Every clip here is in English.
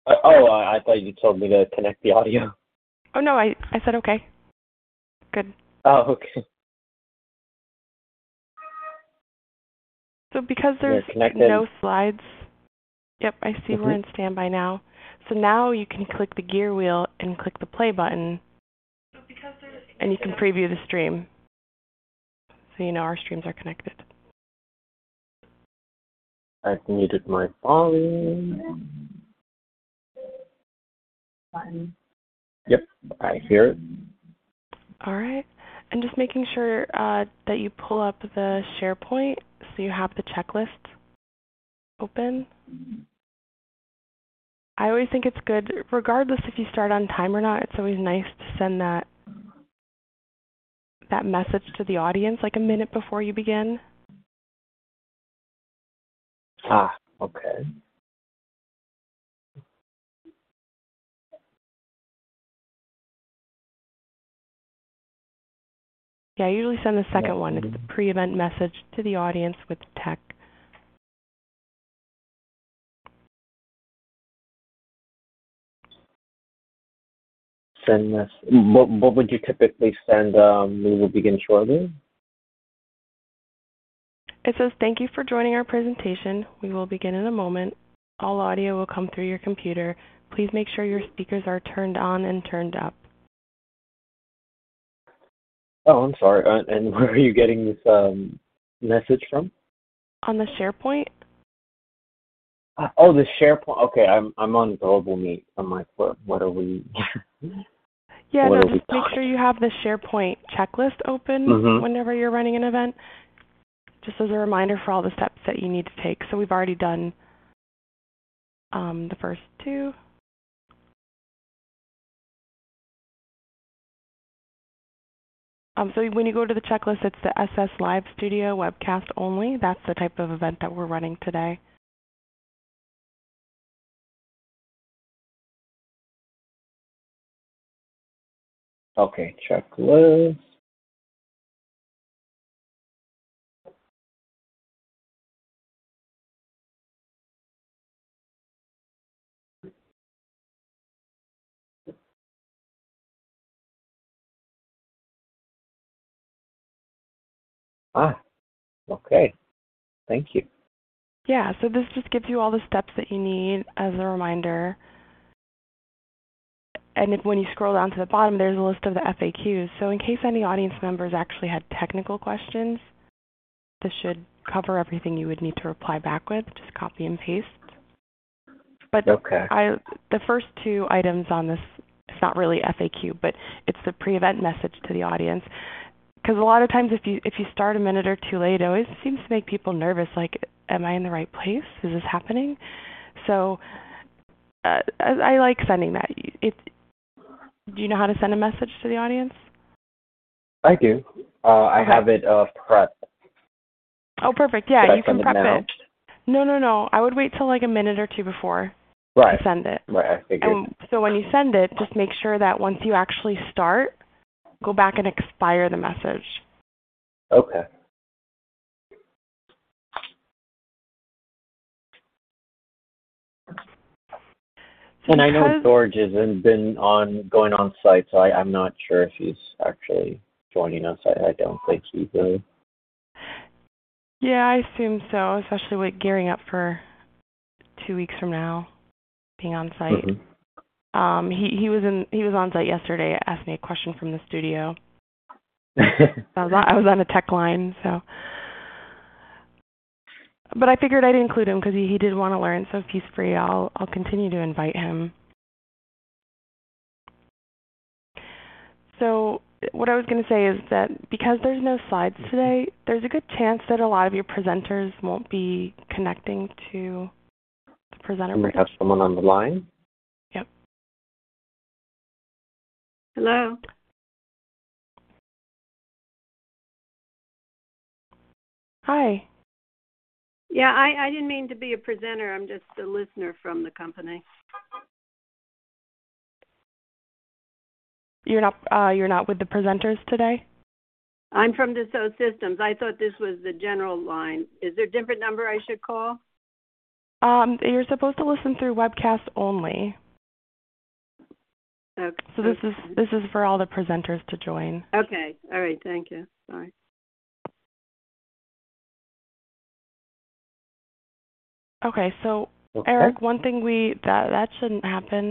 I thought you told me to connect the audio. Oh, no, I said okay. Good. Oh, okay. So because there's no slides, yep, I see we're in standby now. So now you can click the gear wheel and click the play button, and you can preview the stream. So you know our streams are connected. I've muted my volume. Yep, I hear it. All right. And just making sure that you pull up the SharePoint so you have the checklist open. I always think it's good, regardless if you start on time or not, it's always nice to send that message to the audience like a minute before you begin. Okay. Yeah, I usually send the second one. It's the pre-event message to the audience with tech. Send this. What would you typically send? We will begin shortly. It says, "Thank you for joining our presentation. We will begin in a moment. All audio will come through your computer. Please make sure your speakers are turned on and turned up." Oh, I'm sorry. And where are you getting this message from? On the SharePoint. Oh, the SharePoint. Okay, I'm on Global Meet. I'm like, what are we? Yeah, no, just make sure you have the SharePoint checklist open whenever you're running an event, just as a reminder for all the steps that you need to take. So we've already done the first two. So when you go to the checklist, it's the SS Live Studio webcast only. That's the type of event that we're running today. Okay, checklist. Okay. Thank you. Yeah, so this just gives you all the steps that you need as a reminder. And when you scroll down to the bottom, there's a list of the FAQs. So in case any audience members actually had technical questions, this should cover everything you would need to reply back with. Just copy and paste. But the first two items on this, it's not really FAQ, but it's the pre-event message to the audience. Because a lot of times if you start a minute or two late, it always seems to make people nervous, like, am I in the right place? Is this happening? So I like sending that. Do you know how to send a message to the audience? I do. I have it prepped. Oh, perfect. Yeah, you can prep it. No. I would wait till like a minute or two before to send it. Right, I figured. And so when you send it, just make sure that once you actually start, go back and expire the message. Okay. And I know George hasn't been going on site, so I'm not sure if he's actually joining us. I don't think he will. Yeah, I assume so, especially with gearing up for 2 weeks from now, being on site. He was on site yesterday. Asked me a question from the studio. I was on a tech line, so. But I figured I'd include him because he did want to learn. So if he's free, I'll continue to invite him. So what I was going to say is that because there's no slides today, there's a good chance that a lot of your presenters won't be connecting to the presenter. We have someone on the line. Yep. Hello. Hi. Yeah, I didn't mean to be a presenter. I'm just a listener from the company. You're not with the presenters today? I'm from Dassault Systems. I thought this was the general line. Is there a different number I should call? You're supposed to listen through webcast only. Okay. So this is for all the presenters to join. Okay. All right. Thank you. Sorry. Okay. So Okay. Eric, one thing that shouldn't happen.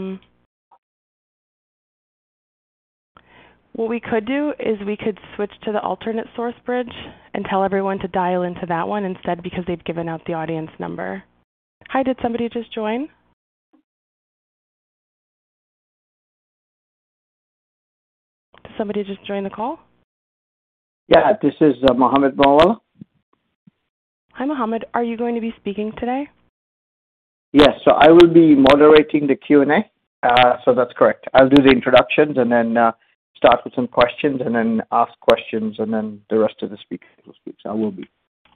What we could do is we could switch to the alternate source bridge and tell everyone to dial into that one instead because they've given out the audience number. Hi, did somebody just join? Did somebody just join the call? Yeah, this is Mohammed Mawala. Hi, Mohammed. Are you going to be speaking today? Yes, so I will be moderating the Q&A. So that's correct. I'll do the introductions and then start with some questions and then ask questions and then the rest of the speakers will speak. So I will be.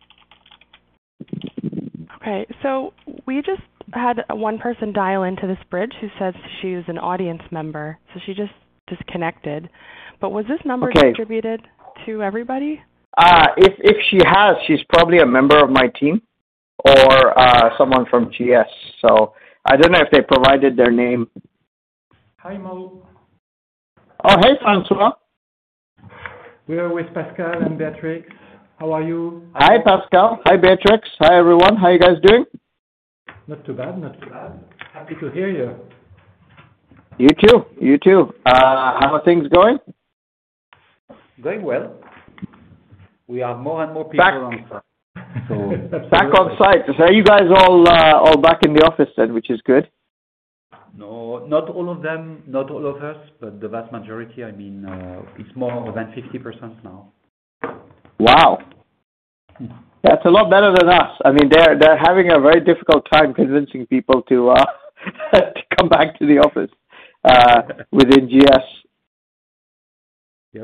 Okay, so we just had one person dial into this bridge who says she was an audience member, so she just disconnected. But was this number distributed to everybody? If she has, she's probably a member of my team or someone from GS. So I don't know if they provided their name. Hi, Mo. Oh, hey, Francois. We are with Pascal and Beatrix. How are you? Hi, Pascal. Hi, Beatrix. Hi, everyone. How you guys doing? Not too bad, not too bad. Happy to hear you. You too. You too. How are things going? Going well. We have more and more people on site. So back on site. So are you guys all back in the office then, which is good? No, not all of them, not all of us, but the vast majority. I mean, it's more than 50% now. Wow. That's a lot better than us. I mean, they're having a very difficult time convincing people to to come back to the office within GS. Yep.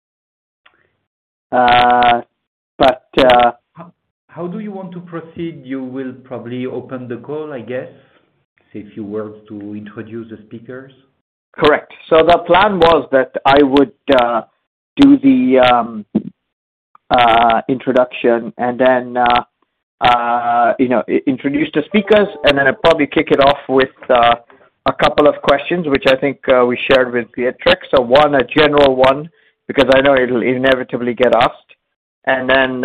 But how do you want to proceed? You will probably open the call, I guess. Say a few words to introduce the speakers. Correct. So the plan was that I would do the introduction and then introduce the speakers, and then I'd probably kick it off with a couple of questions, which I think we shared with Beatrix. So one, a general one, because I know it'll inevitably get asked, and then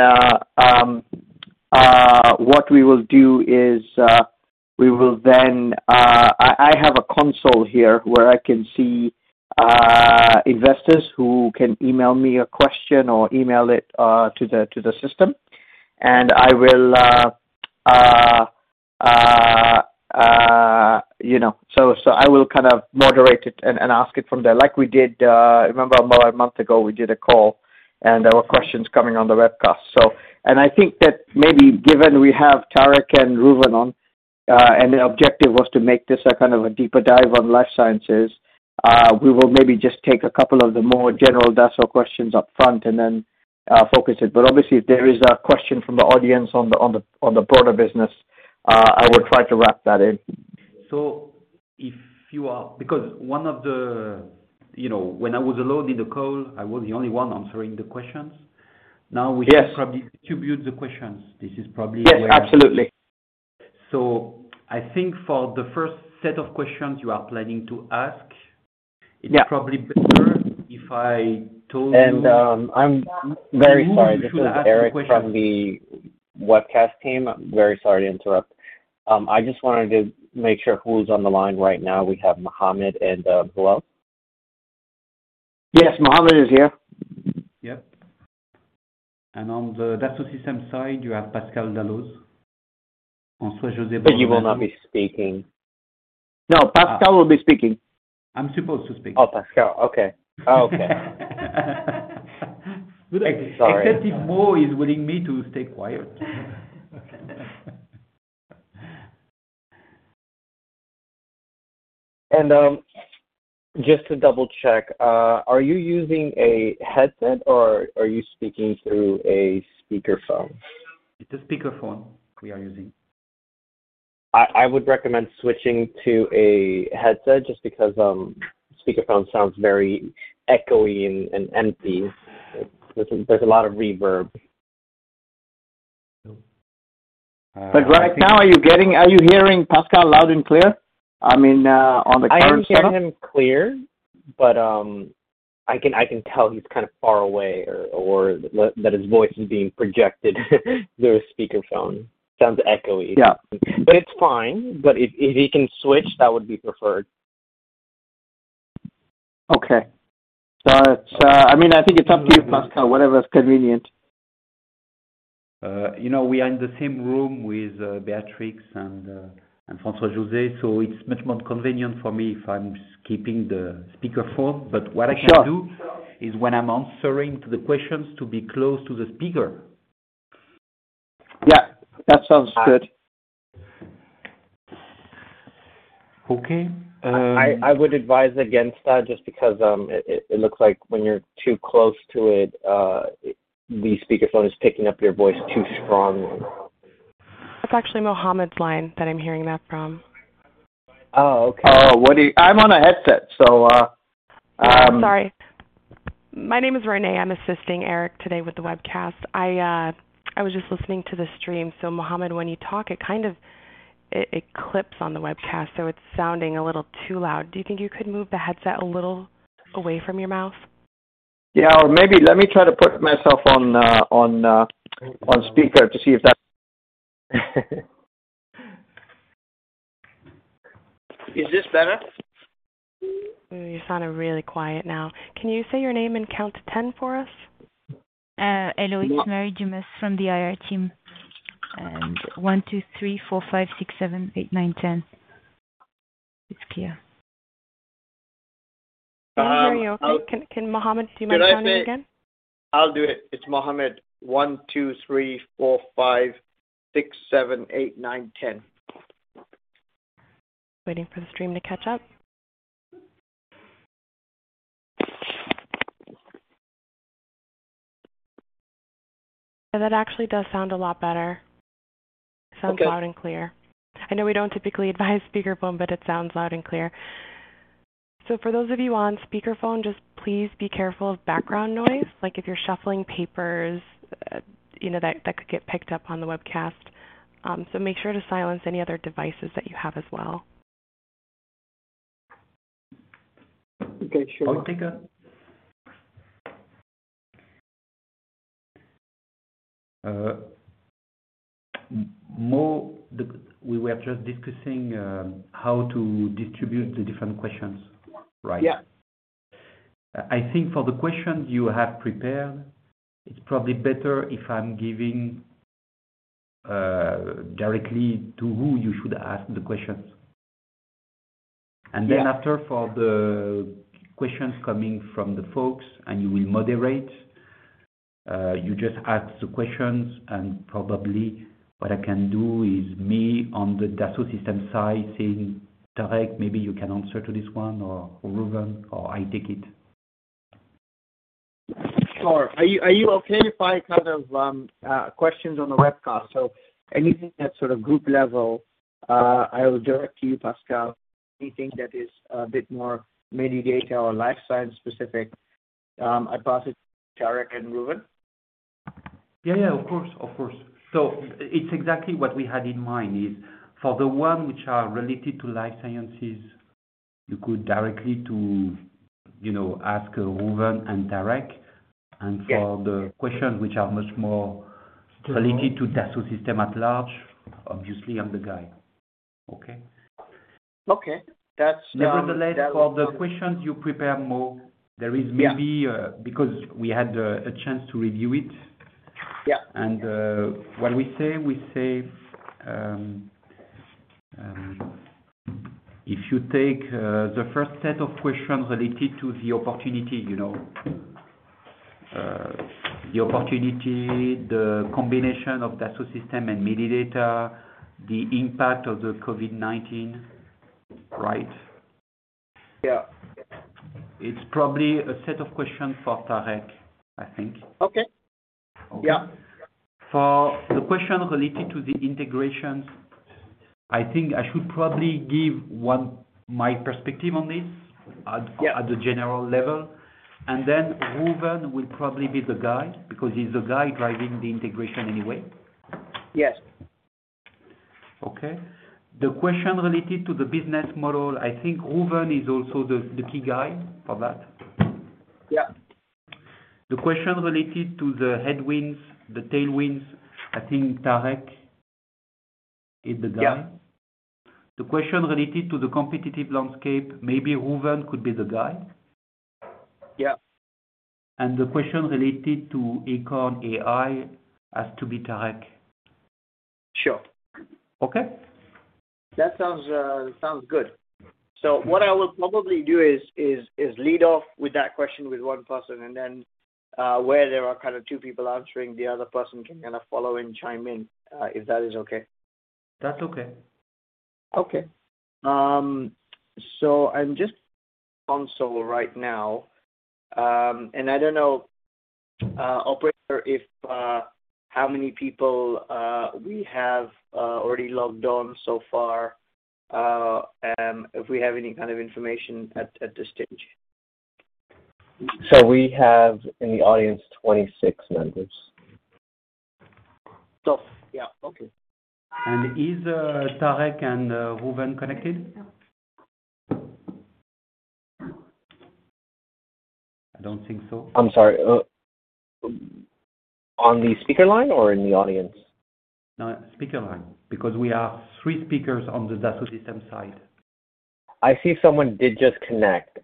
what we will do is we will then I have a console here where I can see investors who can email me a question or email it to the system, and I will so I will kind of moderate it and ask it from there, like we did. Remember about a month ago we did a call, and there were questions coming on the webcast. So, and I think that maybe given we have Tarek and Reuven on, and the objective was to make this a kind of a deeper dive on life sciences. We will maybe just take a couple of the more general Dassault questions up front and then focus it. But obviously, if there is a question from the audience on the broader business, I will try to wrap that in. So, if you are, because one of the, when I was alone in the call, I was the only one answering the questions. Now we should probably distribute the questions. This is probably absolutely. So I think for the first set of questions you are planning to ask, it's probably better if I told you. And I'm very sorry. This is Eric from the webcast team. I'm very sorry to interrupt. I just wanted to make sure who's on the line right now. We have Mohammed and who else? Yes, Mohammed is here. Yep. And on the Dassault Systèmes side, you have Pascal Dalloz. But you will not be speaking. No, Pascal will be speaking. I'm supposed to speak. Oh, Pascal. Okay. Oh, okay. Sorry. Except if Mo is willing me to stay quiet. And just to double check, are you using a headset or are you speaking through a speakerphone? It's a speakerphone we are using. I would recommend switching to a headset just because speakerphone sounds very echoey and empty. There's a lot of reverb. But right now, are you hearing Pascal loud and clear? I mean, on the current setup? I am hearing him clear, but I can tell he's kind of far away, or that his voice is being projected through a speakerphone. Sounds echoey. Yeah. But it's fine. But if he can switch, that would be preferred. Okay. So it's, I think it's up to you, Pascal, whatever is convenient. We are in the same room with Beatrix and François José, so it's much more convenient for me if I'm keeping the speakerphone. But what I can do is when I'm answering to the questions to be close to the speaker. Yeah, that sounds good. Okay. I would advise against that just because it looks like when you're too close to it, the speakerphone is picking up your voice too strongly. That's actually Mohammed's line that I'm hearing that from. Oh, okay. Oh, I'm on a headset, so. Sorry. My name is Renee. I'm assisting Eric today with the webcast. I was just listening to the stream. So, Mohammed, when you talk, it kind of it clips on the webcast, so it's sounding a little too loud. Do you think you could move the headset a little away from your mouth? Yeah, or maybe let me try to put myself on speaker to see if that. Is this better? You sound really quiet now. Can you say your name and count to 10 for us? Hello, it's Mary Dumas from the IR team. And 1, 2, 3, 4, 5, 6, 7, 8, 9, 10. It's clear. Can you hear you okay? Can Mohammed, do you mind counting again? I'll do it. It's Mohammed. 1, 2, 3, 4, 5, 6, 7, 8, 9, 10. Waiting for the stream to catch up. Yeah, that actually does sound a lot better. It sounds loud and clear. I know we don't typically advise speakerphone, but it sounds loud and clear. So for those of you on speakerphone, just please be careful of background noise. Like if you're shuffling papers, that could get picked up on the webcast. So make sure to silence any other devices that you have as well. Okay, sure. I'll take a. We were just discussing how to distribute the different questions, right? Yeah. I think for the questions you have prepared, it's probably better if I'm giving directly to who you should ask the questions. And then after, for the questions coming from the folks, and you will moderate, you just ask the questions, and probably what I can do is me on the Dassault System side saying, Tarek, maybe you can answer to this one, or Reuven, or I take it. Sure. Are you okay if I kind of questions on the webcast? So anything that's sort of group level, I will direct to you, Pascal. Anything that is a bit more Medidata or life science specific, I pass it to Tarek and Reuven. Yeah, of course. So it's exactly what we had in mind is for the one which are related to life sciences, you could directly to, ask Reuven and Tarek. And for the questions which are much more related to Dassault System at large, obviously I'm the guy. Okay? Okay. That's nevertheless, for the questions you prepare more, there is maybe, because we had a chance to review it. Yeah. And what we say, if you take the first set of questions related to the opportunity, the opportunity, the combination of Dassault System and Medidata, the impact of the COVID-19, right? Yeah. It's probably a set of questions for Tarek, I think. Okay. Yeah. For the question related to the integrations, I think I should probably give my perspective on this at the general level. And then Reuven will probably be the guy, because he's the guy driving the integration anyway. Yes. Okay. The question related to the business model, I think Reuven is also the key guy for that. Yeah. The question related to the headwinds, the tailwinds, I think Tarek is the guy. Yeah. The question related to the competitive landscape, maybe Reuven could be the guy. Yeah. And the question related to Acorn AI has to be Tarek. Sure. Okay. That sounds good. So what I will probably do is lead off with that question with one person, and then where there are kind of two people answering, the other person can kind of follow and chime in, if that is okay. That's okay. Okay. So I'm just console right now, and I don't know, operator, if how many people we have already logged on so far, if we have any kind of information at this stage. So we have in the audience 26 members. So, yeah, okay. And is Tarek and Reuven connected? I don't think so. I'm sorry. On the speaker line or in the audience? No, speaker line, because we are 3 speakers on the Dassault Systèmes side. I see someone did just connect.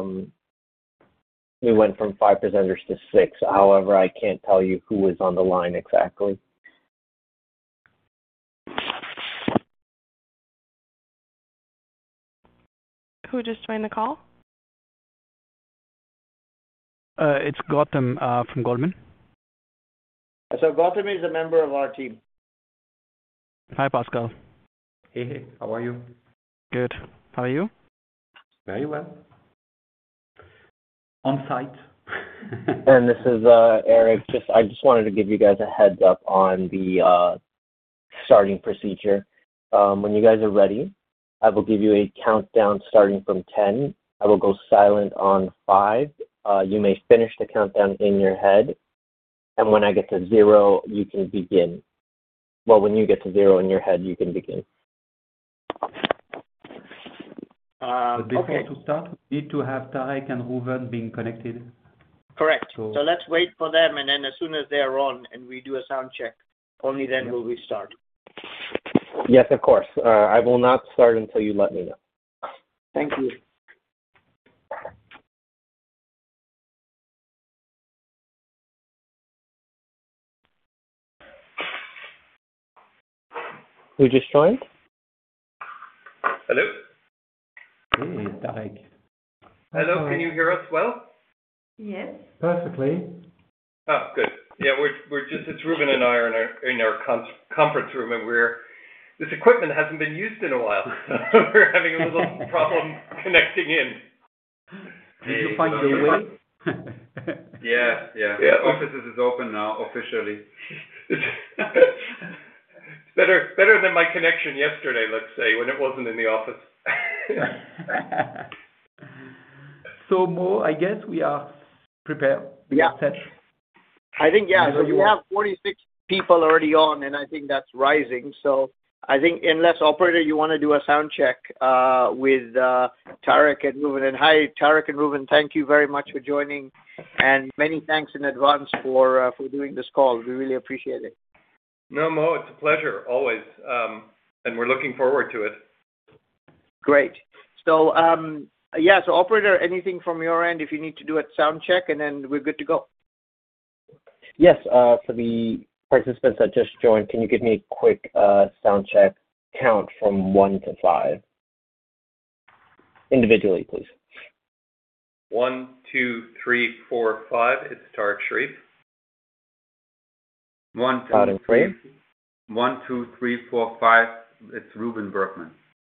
We went from 5 presenters to 6. However, I can't tell you who was on the line exactly. Who just joined the call? It's Gautam from Goldman. So Gautam is a member of our team. Hi, Pascal. Hey, how are you? Good. How are you? Very well. On site. And this is Eric. I just wanted to give you guys a heads up on the starting procedure. When you guys are ready, I will give you a countdown starting from 10. I will go silent on 5. You may finish the countdown in your head. And when I get to 0, you can begin. Well, when you get to 0 in your head, you can begin. But before to start, we need to have Tarek and Reuven being connected. Correct. So let's wait for them, and then as soon as they're on and we do a sound check, only then will we start. Yes, of course. I will not start until you let me know. Thank you. Who just joined? Hello? Hey, Tarek. Hello, can you hear us well? Yes. Perfectly. Oh, good. Yeah, we're just, it's Reuven and I are in our conference room, and this equipment hasn't been used in a while. We're having a little problem connecting in. Did you find the way? Yeah. The offices is open now, officially. It's better than my connection yesterday, let's say, when it wasn't in the office. So, Mo, I guess we are prepared. Yeah. Set. I think, so we have 46 people already on, and I think that's rising. So I think unless, operator, you want to do a sound check with Tarek and Reuven. And hi, Tarek and Reuven, thank you very much for joining, and many thanks in advance for doing this call. We really appreciate it. No, Mo, it's a pleasure, always. And we're looking forward to it. Great. So, so operator, anything from your end if you need to do a sound check, and then we're good to go. Yes, for the participants that just joined, can you give me a quick sound check count from 1 to 5? Individually, please. 1, 2, 3, 4, 5. It's Tarek Sharif. 1, 2, 3. 1, 2, 3, 4, 5. It's Reuven Bergman.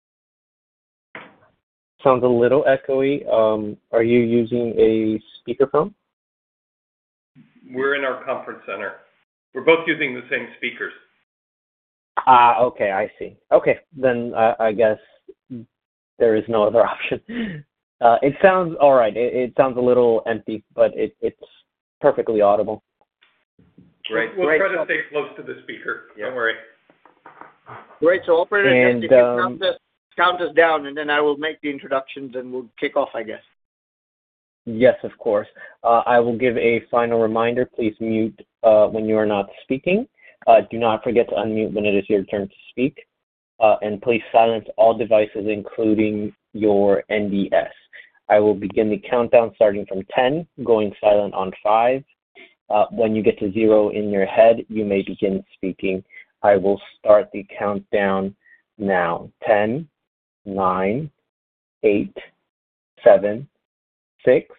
Sounds a little echoey. Are you using a speakerphone? We're in our conference center. We're both using the same speakers. Okay, I see. Okay, then I guess there is no other option. It sounds all right. It sounds a little empty, but it's perfectly audible. Great. We'll try to stay close to the speaker. Yeah. Don't worry. Great. So, operator, And, just if you count us down, and then I will make the introductions and we'll kick off, I guess. Yes, of course. I will give a final reminder. Please mute when you are not speaking. Do not forget to unmute when it is your turn to speak. And please silence all devices, including your NDS. I will begin the countdown starting from 10, going silent on 5. When you get to 0 in your head, you may begin speaking. I will start the countdown now. 10, 9, 8, 7, 6.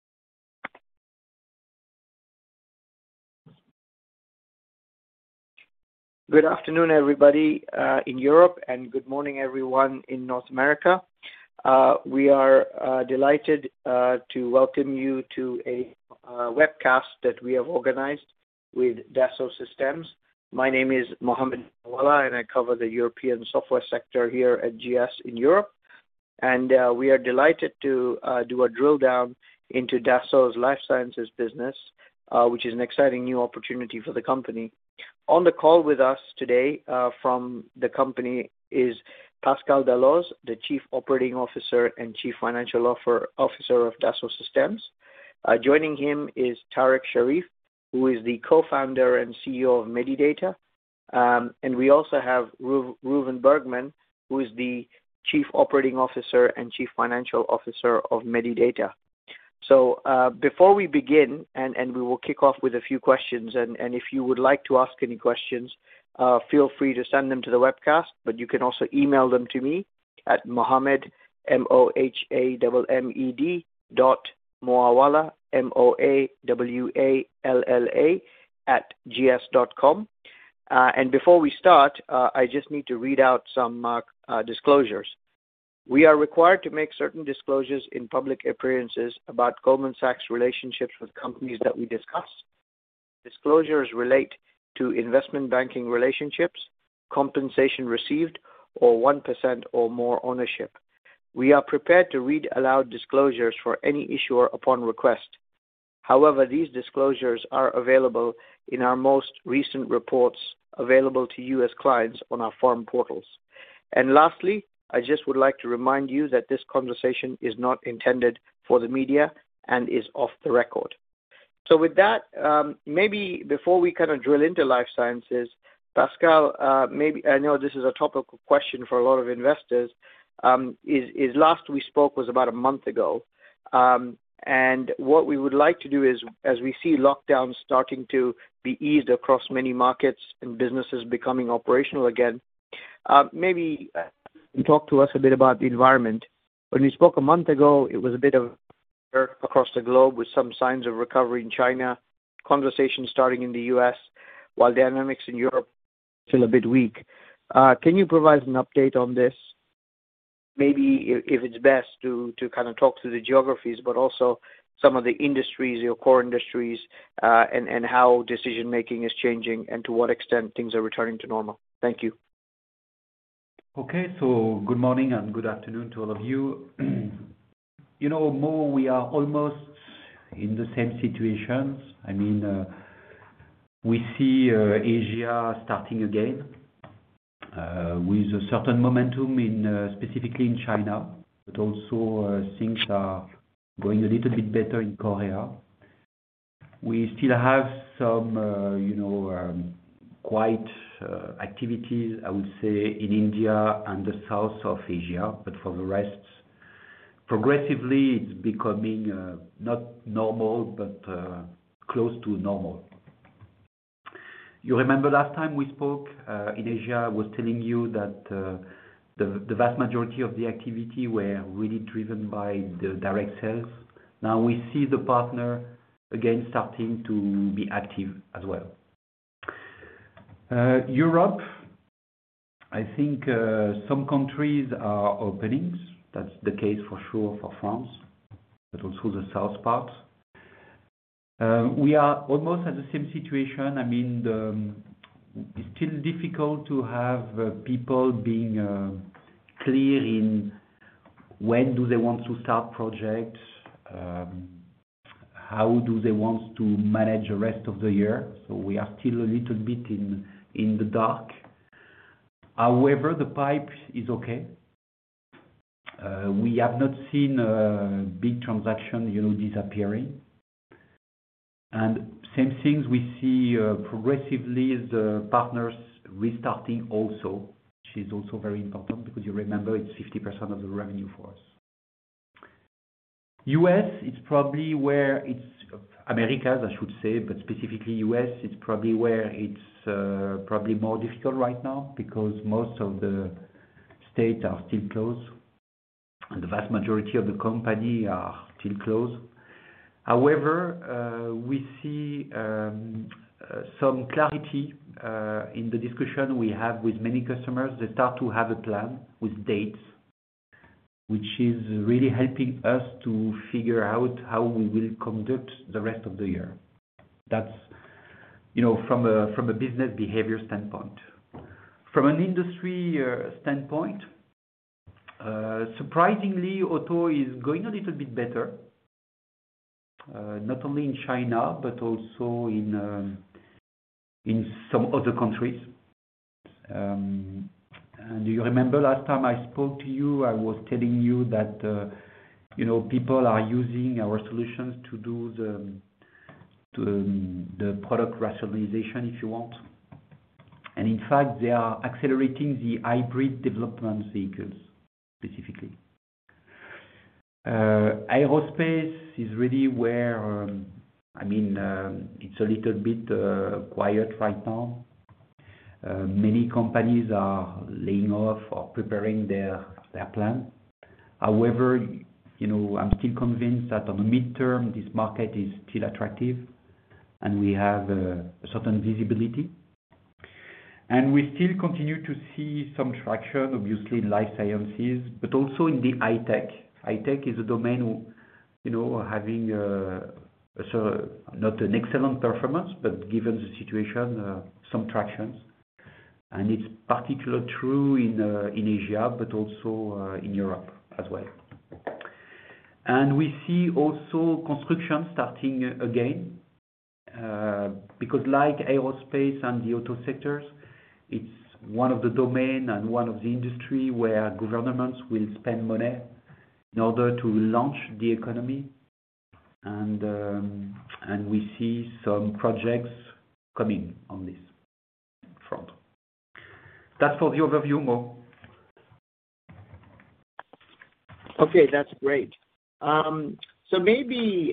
Good afternoon, everybody in Europe, and good morning, everyone in North America. We are delighted to welcome you to a webcast that we have organized with Dassault Systèmes. My name is Mohammed Muawala, and I cover the European software sector here at GS in Europe. And we are delighted to do a drill down into Dassault's life sciences business, which is an exciting new opportunity for the company. On the call with us today from the company is Pascal Dalloz, the Chief Operating Officer and Chief Financial Officer of Dassault Systèmes. Joining him is Tarek Sharif, who is the co-founder and CEO of Medidata. And we also have Reuven Bergman, who is the Chief Operating Officer and Chief Financial Officer of Medidata. So before we begin, and we will kick off with a few questions, and if you would like to ask any questions, feel free to send them to the webcast, but you can also email them to me at Mohammed, MOHAMMED, Muawala, MOAWALLA, @gs.com. And before we start, I just need to read out some disclosures. We are required to make certain disclosures in public appearances about Goldman Sachs' relationships with companies that we discuss. Disclosures relate to investment banking relationships, compensation received, or 1% or more ownership. We are prepared to read aloud disclosures for any issuer upon request. However, these disclosures are available in our most recent reports available to you as clients on our forum portals. And lastly, I just would like to remind you that this conversation is not intended for the media and is off the record. So with that, maybe before we kind of drill into life sciences, Pascal, maybe I know this is a topical question for a lot of investors. Is last we spoke was about a month ago. And what we would like to do is, as we see lockdowns starting to be eased across many markets and businesses becoming operational again, maybe talk to us a bit about the environment. When we spoke a month ago, it was a bit of across the globe with some signs of recovery in China, conversations starting in the US, while dynamics in Europe still a bit weak. Can you provide an update on this? Maybe if it's best to kind of talk through the geographies, but also some of the industries, your core industries, and how decision-making is changing and to what extent things are returning to normal. Thank you. Okay, so good morning and good afternoon to all of you. Mo, we are almost in the same situations. I mean, we see Asia starting again with a certain momentum specifically in China, but also things are going a little bit better in Korea. We still have some, quite activities, I would say, in India and the south of Asia, but for the rest, progressively it's becoming not normal, but close to normal. You remember last time we spoke in Asia, I was telling you that the vast majority of the activity were really driven by the direct sales. Now we see the partner again starting to be active as well. Europe, I think some countries are opening. That's the case for sure for France, but also the south part. We are almost at the same situation. I mean, it's still difficult to have people being clear in when do they want to start projects, how do they want to manage the rest of the year. So we are still a little bit in the dark. However, the pipe is okay. We have not seen big transaction, disappearing. And same things we see progressively the partners restarting also, which is also very important because you remember it's 50% of the revenue for us. US, it's probably where it's Americas, I should say, but specifically US, it's probably where it's probably more difficult right now because most of the states are still closed and the vast majority of the company are still closed. However, we see some clarity in the discussion we have with many customers. They start to have a plan with dates, which is really helping us to figure out how we will conduct the rest of the year. That's, from a business behavior standpoint. From an industry standpoint, surprisingly, auto is going a little bit better. Not only in China, but also in some other countries. And you remember last time I spoke to you, I was telling you that people are using our solutions to do the product rationalization, if you want. And in fact, they are accelerating the hybrid development vehicles specifically. Aerospace is really where, it's a little bit quiet right now. Many companies are laying off or preparing their plan. However, I'm still convinced that on the midterm, this market is still attractive and we have a certain visibility. And we still continue to see some traction, obviously, in life sciences, but also in the high tech. High tech is a domain, having not an excellent performance, but given the situation, some tractions. And it's particularly true in Asia, but also in Europe as well. And we see also construction starting again, because like aerospace and the auto sectors, it's one of the domain and one of the industry where governments will spend money in order to launch the economy. And we see some projects coming on this front. That's for the overview, Mo. Okay, that's great. So maybe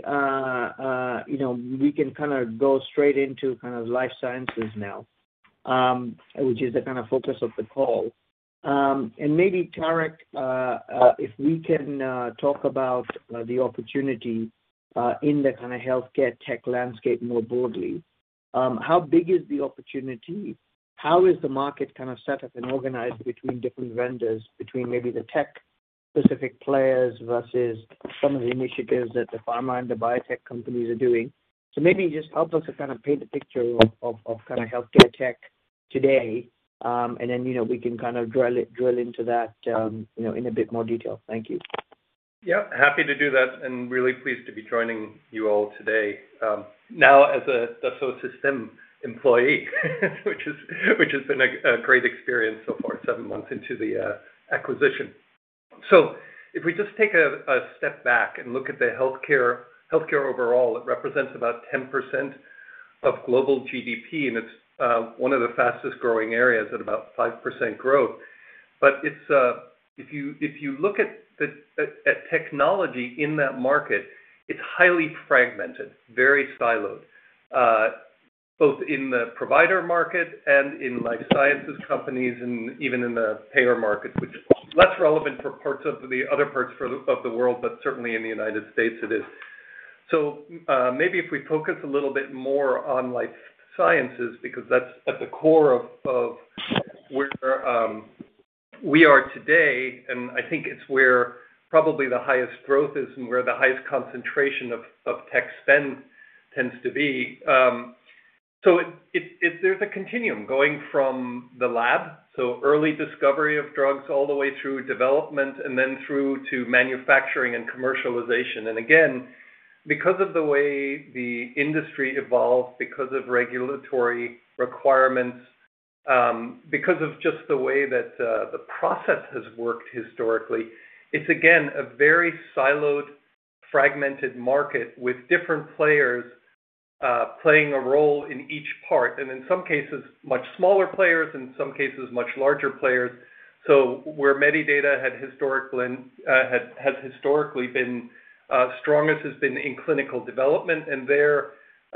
we can kind of go straight into kind of life sciences now, which is the kind of focus of the call. And maybe Tarek, if we can talk about the opportunity in the kind of healthcare tech landscape more broadly. How big is the opportunity? How is the market kind of set up and organized between different vendors, between maybe the tech-specific players versus some of the initiatives that the pharma and the biotech companies are doing? So maybe just help us to kind of paint a picture of kind of healthcare tech today, and then we can kind of drill into that in a bit more detail. Thank you. Yeah, happy to do that, and really pleased to be joining you all today. Now as a Dassault Systèmes employee, which has been a great experience so far, 7 months into the acquisition. So if we just take a step back and look at the healthcare overall, it represents about 10% of global GDP, and it's one of the fastest growing areas at about 5% growth. But it's if you look at technology in that market, it's highly fragmented, very siloed, both in the provider market and in life sciences companies, and even in the payer markets, which is less relevant for parts of the other parts of the world, but certainly in the United States it is. So maybe if we focus a little bit more on life sciences, because that's at the core of where we are today, and I think it's where probably the highest growth is and where the highest concentration of tech spend tends to be. So there's a continuum going from the lab, so early discovery of drugs, all the way through development and then through to manufacturing and commercialization. And again, because of the way the industry evolved, because of regulatory requirements because of just the way that the process has worked historically. It's, again, a very siloed, fragmented market with different players playing a role in each part, and in some cases, much smaller players, in some cases, much larger players. So where Medidata has historically been strongest has been in clinical development, and there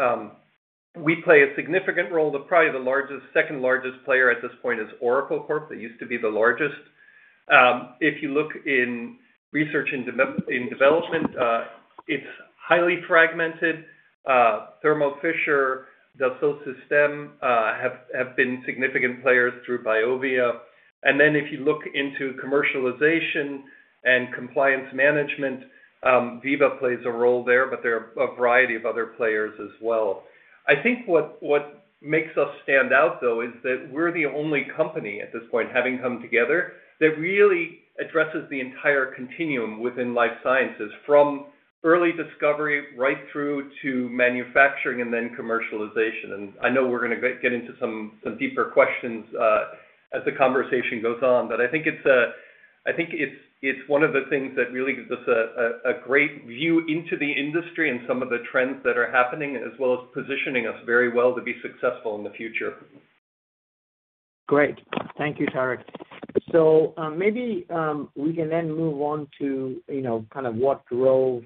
we play a significant role. Probably the second largest player at this point is Oracle Corp. They used to be the largest. If you look in research and development, it's highly fragmented. Thermo Fisher, Dassault Systèmes have been significant players through BioVia. And then if you look into commercialization and compliance management, Veeva plays a role there, but there are a variety of other players as well. I think what makes us stand out, though, is that we're the only company at this point, having come together, that really addresses the entire continuum within life sciences, from early discovery right through to manufacturing and then commercialization. And I know we're going to get into some deeper questions as the conversation goes on, but I think it's one of the things that really gives us a great view into the industry and some of the trends that are happening, as well as positioning us very well to be successful in the future. Great. Thank you, Tarek. So maybe we can then move on to, kind of what drove,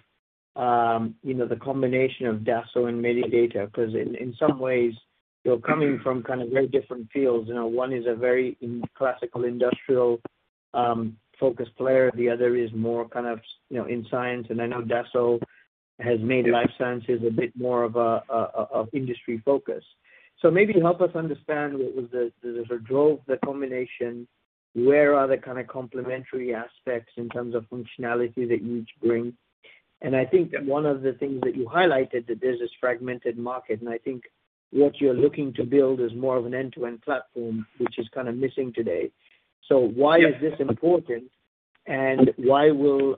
the combination of Dassault and Medidata, because in some ways, you're coming from kind of very different fields. One is a very classical industrial focused player. The other is more kind of, in science. And I know Dassault has made life sciences a bit more of industry focus. So maybe help us understand what was the drove the combination. Where are the kind of complementary aspects in terms of functionality that you each bring? And I think one of the things that you highlighted, that there's this fragmented market, and I think what you're looking to build is more of an end-to-end platform, which is kind of missing today. So why is this important, and why will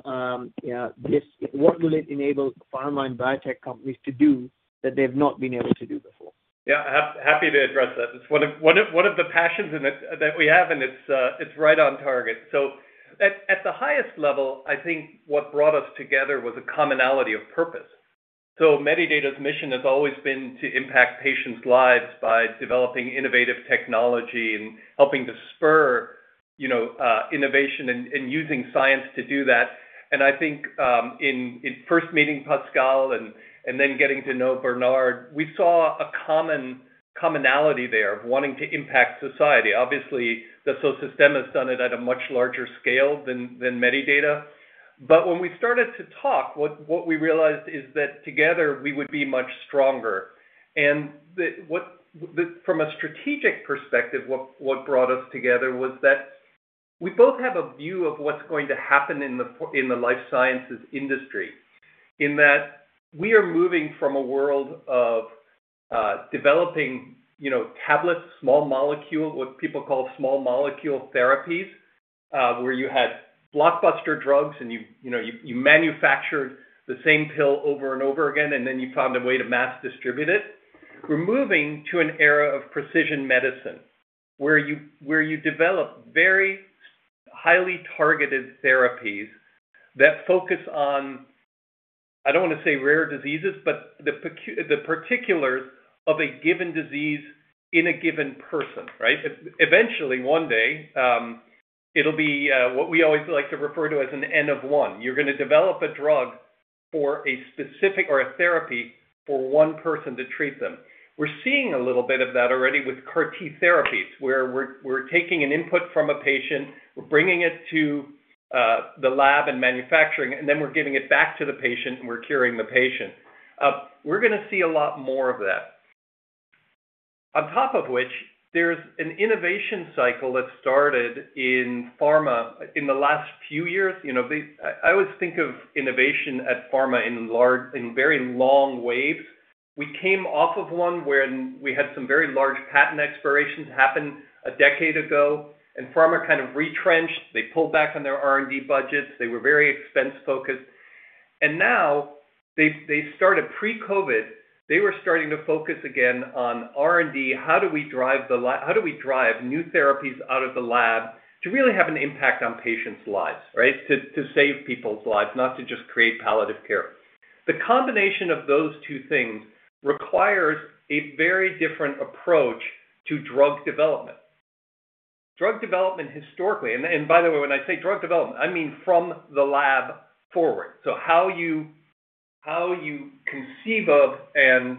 what will it enable pharma and biotech companies to do that they've not been able to do before? Yeah, happy to address that. It's one of the passions that we have, and it's right on target. So at the highest level, I think what brought us together was a commonality of purpose. So Medidata's mission has always been to impact patients' lives by developing innovative technology and helping to spur, innovation and using science to do that. And I think in first meeting Pascal and then getting to know Bernard, we saw a commonality there of wanting to impact society. Obviously, Dassault Systèmes has done it at a much larger scale than Medidata. But when we started to talk, what we realized is that together we would be much stronger. And from a strategic perspective, what brought us together was that we both have a view of what's going to happen in the life sciences industry, in that we are moving from a world of developing, tablets, small molecule, what people call small molecule therapies, where you had blockbuster drugs and you manufactured the same pill over and over again, and then you found a way to mass distribute it. We're moving to an era of precision medicine, where you develop very highly targeted therapies that focus on, I don't want to say rare diseases, but the particulars of a given disease in a given person, right? Eventually, one day, it'll be what we always like to refer to as an N of one. You're going to develop a drug for a specific or a therapy for one person to treat them. We're seeing a little bit of that already with CAR T therapies, where we're taking an input from a patient, we're bringing it to the lab and manufacturing, and then we're giving it back to the patient and we're curing the patient. We're going to see a lot more of that. On top of which, there's an innovation cycle that started in pharma in the last few years. I always think of innovation at pharma in very long waves. We came off of one where we had some very large patent expirations happen a decade ago, and pharma kind of retrenched. They pulled back on their R&D budgets. They were very expense focused. And now they started pre-COVID they were starting to focus again on R&D. How do we drive new therapies out of the lab to really have an impact on patients' lives, right? To save people's lives, not to just create palliative care. The combination of those two things requires a very different approach to drug development. Drug development historically, and by the way, when I say drug development, I mean from the lab forward. So how you conceive of and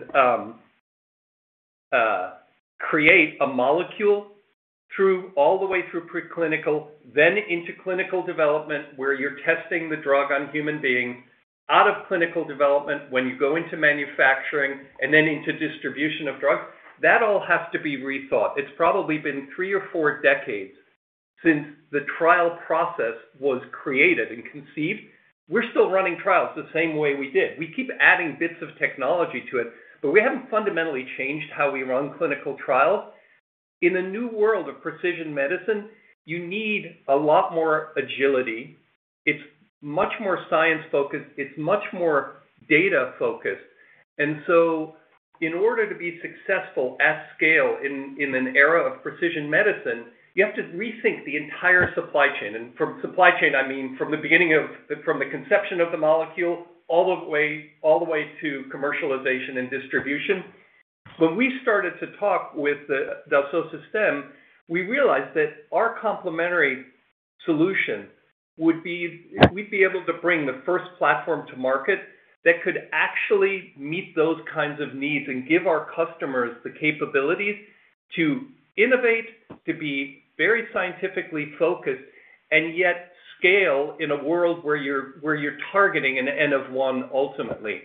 create a molecule all the way through preclinical, then into clinical development where you're testing the drug on human beings, out of clinical development when you go into manufacturing, and then into distribution of drugs. That all has to be rethought. It's probably been 3 or 4 decades since the trial process was created and conceived. We're still running trials the same way we did. We keep adding bits of technology to it, but we haven't fundamentally changed how we run clinical trials. In a new world of precision medicine, you need a lot more agility. It's much more science-focused. It's much more data-focused. And so in order to be successful at scale in an era of precision medicine, you have to rethink the entire supply chain. And from supply chain, I mean from the beginning from the conception of the molecule all the way to commercialization and distribution. When we started to talk with the Dassault Systèmes, we realized that our complementary solution we'd be able to bring the first platform to market that could actually meet those kinds of needs and give our customers the capabilities to innovate, to be very scientifically focused, and yet scale in a world where you're targeting an N of 1 ultimately.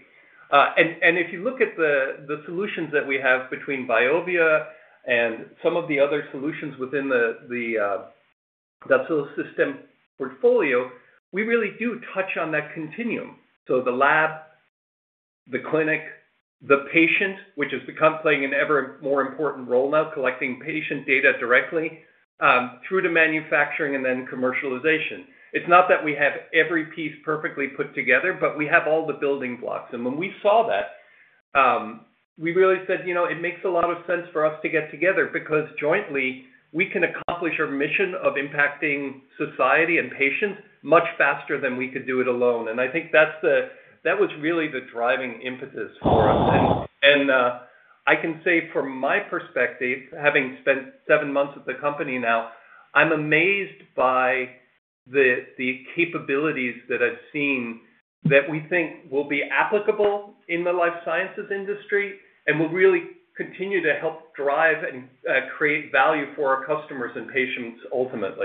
And if you look at the solutions that we have between BioVia and some of the other solutions within the Dassault Systèmes portfolio, we really do touch on that continuum. So the lab, the clinic, the patient, which has become playing an ever more important role now, collecting patient data directly, through to manufacturing and then commercialization. It's not that we have every piece perfectly put together, but we have all the building blocks. And when we saw that, we really said, it makes a lot of sense for us to get together because jointly we can accomplish our mission of impacting society and patients much faster than we could do it alone. And I think that was really the driving impetus for us. And I can say from my perspective, having spent 7 months at the company now, I'm amazed by the capabilities that I've seen that we think will be applicable in the life sciences industry and will really continue to help drive and create value for our customers and patients ultimately.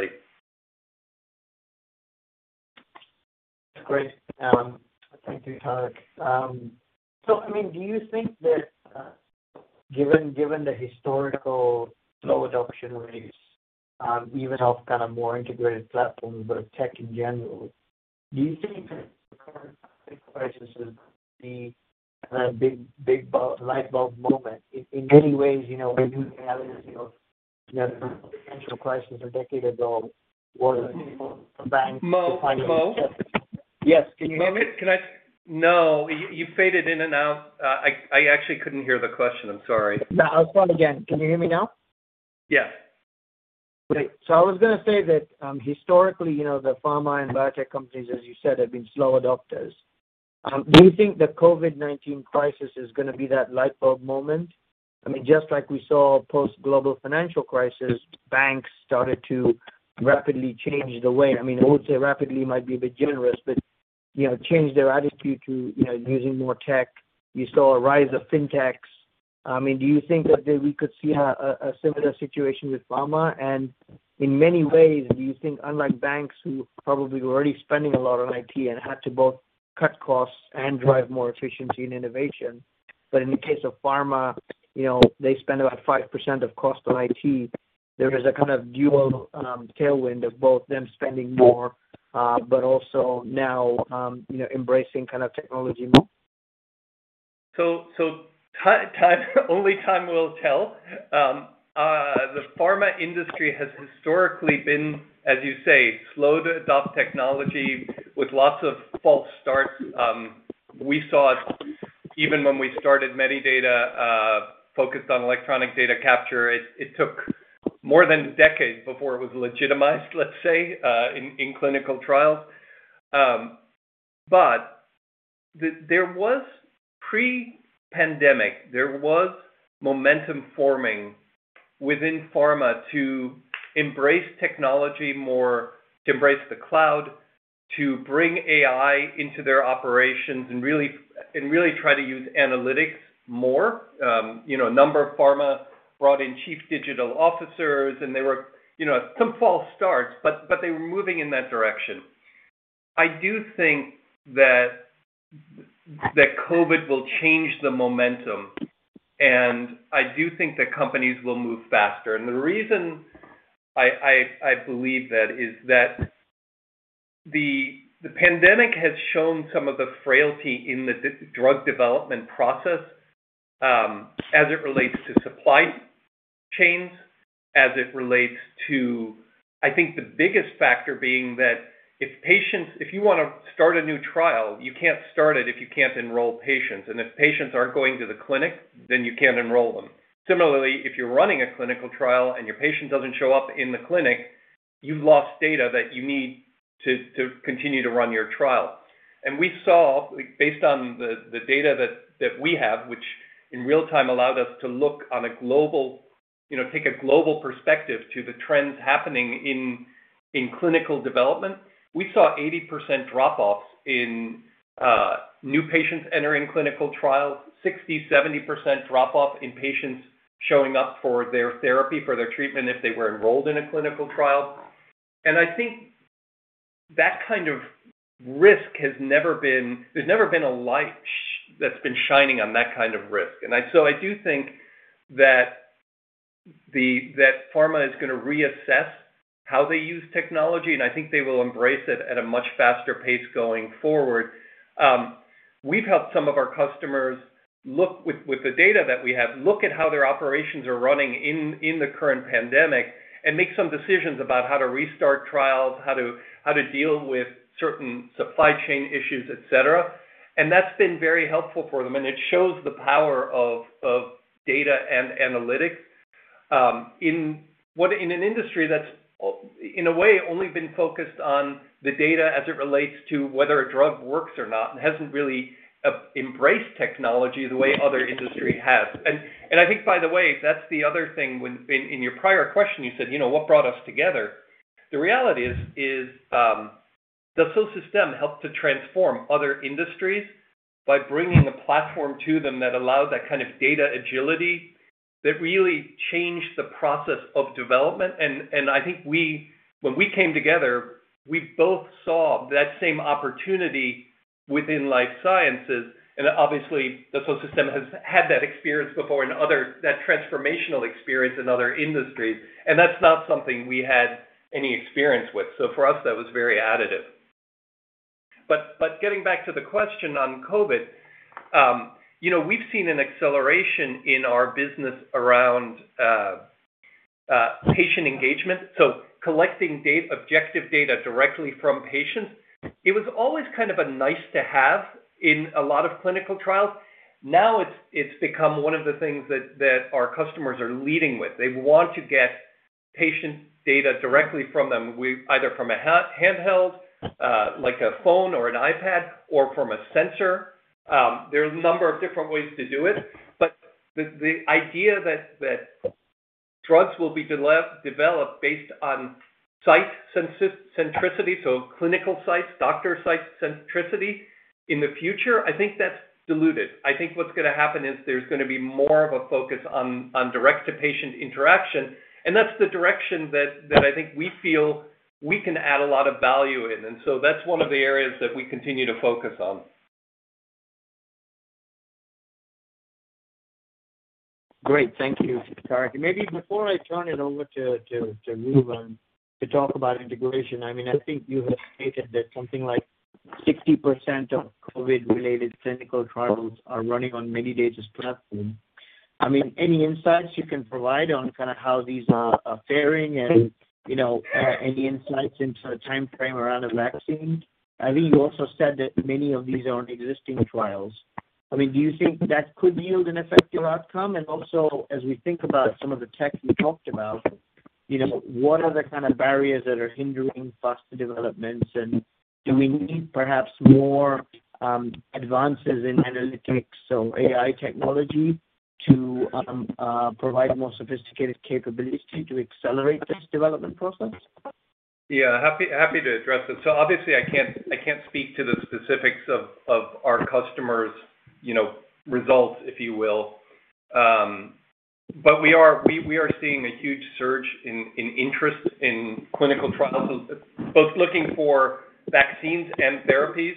Great. Thank you, Tarek. So, do you think that given the historical slow adoption rates, even of kind of more integrated platforms, but of tech in general, do you think that the current crisis is the big light bulb moment? In many ways, when you have the financial crisis a decade ago, was banks Mo? Yes, can you hear me? No, you faded in and out. I actually couldn't hear the question. I'm sorry. No, I'll start again. Can you hear me now? Yes. Great. So I was going to say that historically, the pharma and biotech companies, as you said, have been slow adopters. Do you think the COVID-19 crisis is going to be that light bulb moment? Just like we saw post-global financial crisis, banks started to rapidly change the way. I would say rapidly might be a bit generous, but change their attitude to using more tech. You saw a rise of fintechs. Do you think that we could see a similar situation with pharma? And in many ways, do you think, unlike banks who probably were already spending a lot on IT and had to both cut costs and drive more efficiency and innovation, but in the case of pharma, they spend about 5% of cost on IT. There is a kind of dual tailwind of both them spending more, but also now, embracing kind of technology more. So only time will tell. The pharma industry has historically been, as you say, slow to adopt technology with lots of false starts. We saw it even when we started Medidata, focused on electronic data capture, it took more than a decade before it was legitimized, let's say, in clinical trials. But there was pre-pandemic, there was momentum forming within pharma to embrace technology more, to embrace the cloud, to bring AI into their operations and really try to use analytics more. A number of pharma brought in chief digital officers, and they were, some false starts, but they were moving in that direction. I do think that COVID will change the momentum, and I do think that companies will move faster. And the reason I believe that is that the pandemic has shown some of the frailty in the drug development process as it relates to supply chains, as it relates to, I think the biggest factor being that if you want to start a new trial, you can't start it if you can't enroll patients. And if patients aren't going to the clinic, then you can't enroll them. Similarly, if you're running a clinical trial and your patient doesn't show up in the clinic, you've lost data that you need to continue to run your trial. And we saw, based on the data that we have, which in real time allowed us to look on a global, take a global perspective to the trends happening in clinical development, we saw 80% drop-offs in new patients entering clinical trials, 60-70% drop-off in patients showing up for their therapy, for their treatment if they were enrolled in a clinical trial. And I think that kind of risk there's never been a light that's been shining on that kind of risk. And so I do think that that pharma is going to reassess how they use technology, and I think they will embrace it at a much faster pace going forward. We've helped some of our customers look with the data that we have, look at how their operations are running in the current pandemic, and make some decisions about how to restart trials, how to deal with certain supply chain issues, et cetera. And that's been very helpful for them, and it shows the power of data and analytics in an industry that's in a way only been focused on the data as it relates to whether a drug works or not, and hasn't really embraced technology the way other industry has. And I think, by the way, that's the other thing. When in your prior question, you said, what brought us together? The reality is Dassault Systèmes helped to transform other industries by bringing a platform to them that allowed that kind of data agility that really changed the process of development. And I think when we came together, we both saw that same opportunity within life sciences. And obviously, Dassault Systèmes has had that experience before that transformational experience in other industries. And that's not something we had any experience with. So for us, that was very additive. But getting back to the question on COVID, we've seen an acceleration in our business around patient engagement. So collecting objective data directly from patients. It was always kind of a nice to have in a lot of clinical trials. Now it's become one of the things that our customers are leading with. They want to get patient data directly from them, either from a handheld, like a phone or an iPad, or from a sensor. There are a number of different ways to do it, but the idea that drugs will be developed based on site centricity, so clinical sites, doctor site centricity in the future, I think that's diluted. I think what's going to happen is there's going to be more of a focus on direct-to-patient interaction, and that's the direction that I think we feel we can add a lot of value in, and so that's one of the areas that we continue to focus on. Great, thank you, Tarek. Maybe before I turn it over to Ruben to talk about integration, I think you have stated that something like 60% of COVID-related clinical trials are running on Medidata's platform. Any insights you can provide on kind of how these are faring, and any insights into a time frame around a vaccine? I think you also said that many of these are on existing trials. I mean, do you think that could yield an effective outcome? And also, as we think about some of the tech we talked about, what are the kind of barriers that are hindering faster developments? And do we need perhaps more advances in analytics or AI technology to provide more sophisticated capabilities to accelerate this development process? Yeah, happy to address it. So obviously, I can't speak to the specifics of our customers' results, if you will. But we are seeing a huge surge in interest in clinical trials, both looking for vaccines and therapies.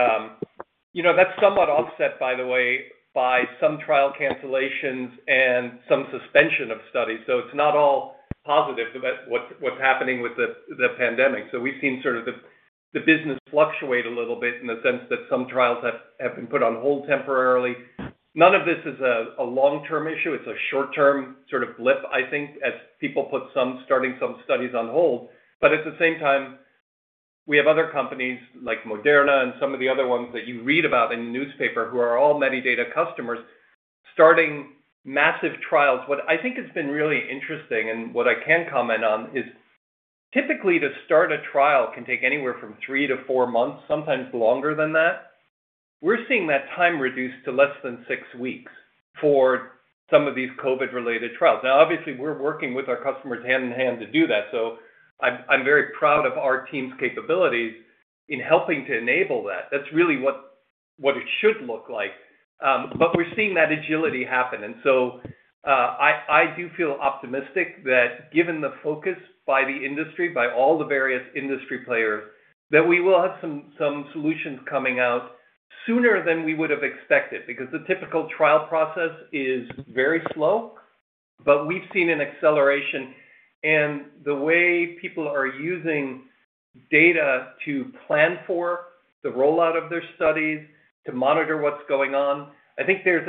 That's somewhat offset, by the way, by some trial cancellations and some suspension of studies. So it's not all positive about what's happening with the pandemic. So we've seen sort of the business fluctuate a little bit in the sense that some trials have been put on hold temporarily. None of this is a long-term issue. It's a short-term sort of blip, I think, as people starting some studies on hold. But at the same time, we have other companies like Moderna and some of the other ones that you read about in the newspaper who are all Medidata customers starting massive trials. What I think has been really interesting and what I can comment on is typically to start a trial can take anywhere from 3 to 4 months, sometimes longer than that. We're seeing that time reduced to less than 6 weeks for some of these COVID-related trials. Now, obviously, we're working with our customers hand in hand to do that. So I'm very proud of our team's capabilities in helping to enable that. That's really what it should look like. But we're seeing that agility happen. And so I do feel optimistic that given the focus by the industry, by all the various industry players, that we will have some solutions coming out sooner than we would have expected, because the typical trial process is very slow, but we've seen an acceleration. And the way people are using data to plan for the rollout of their studies, to monitor what's going on, I think there's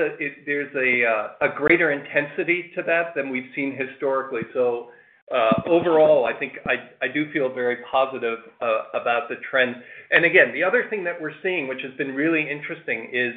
a greater intensity to that than we've seen historically. So overall, I think I do feel very positive about the trend. And again, the other thing that we're seeing, which has been really interesting, is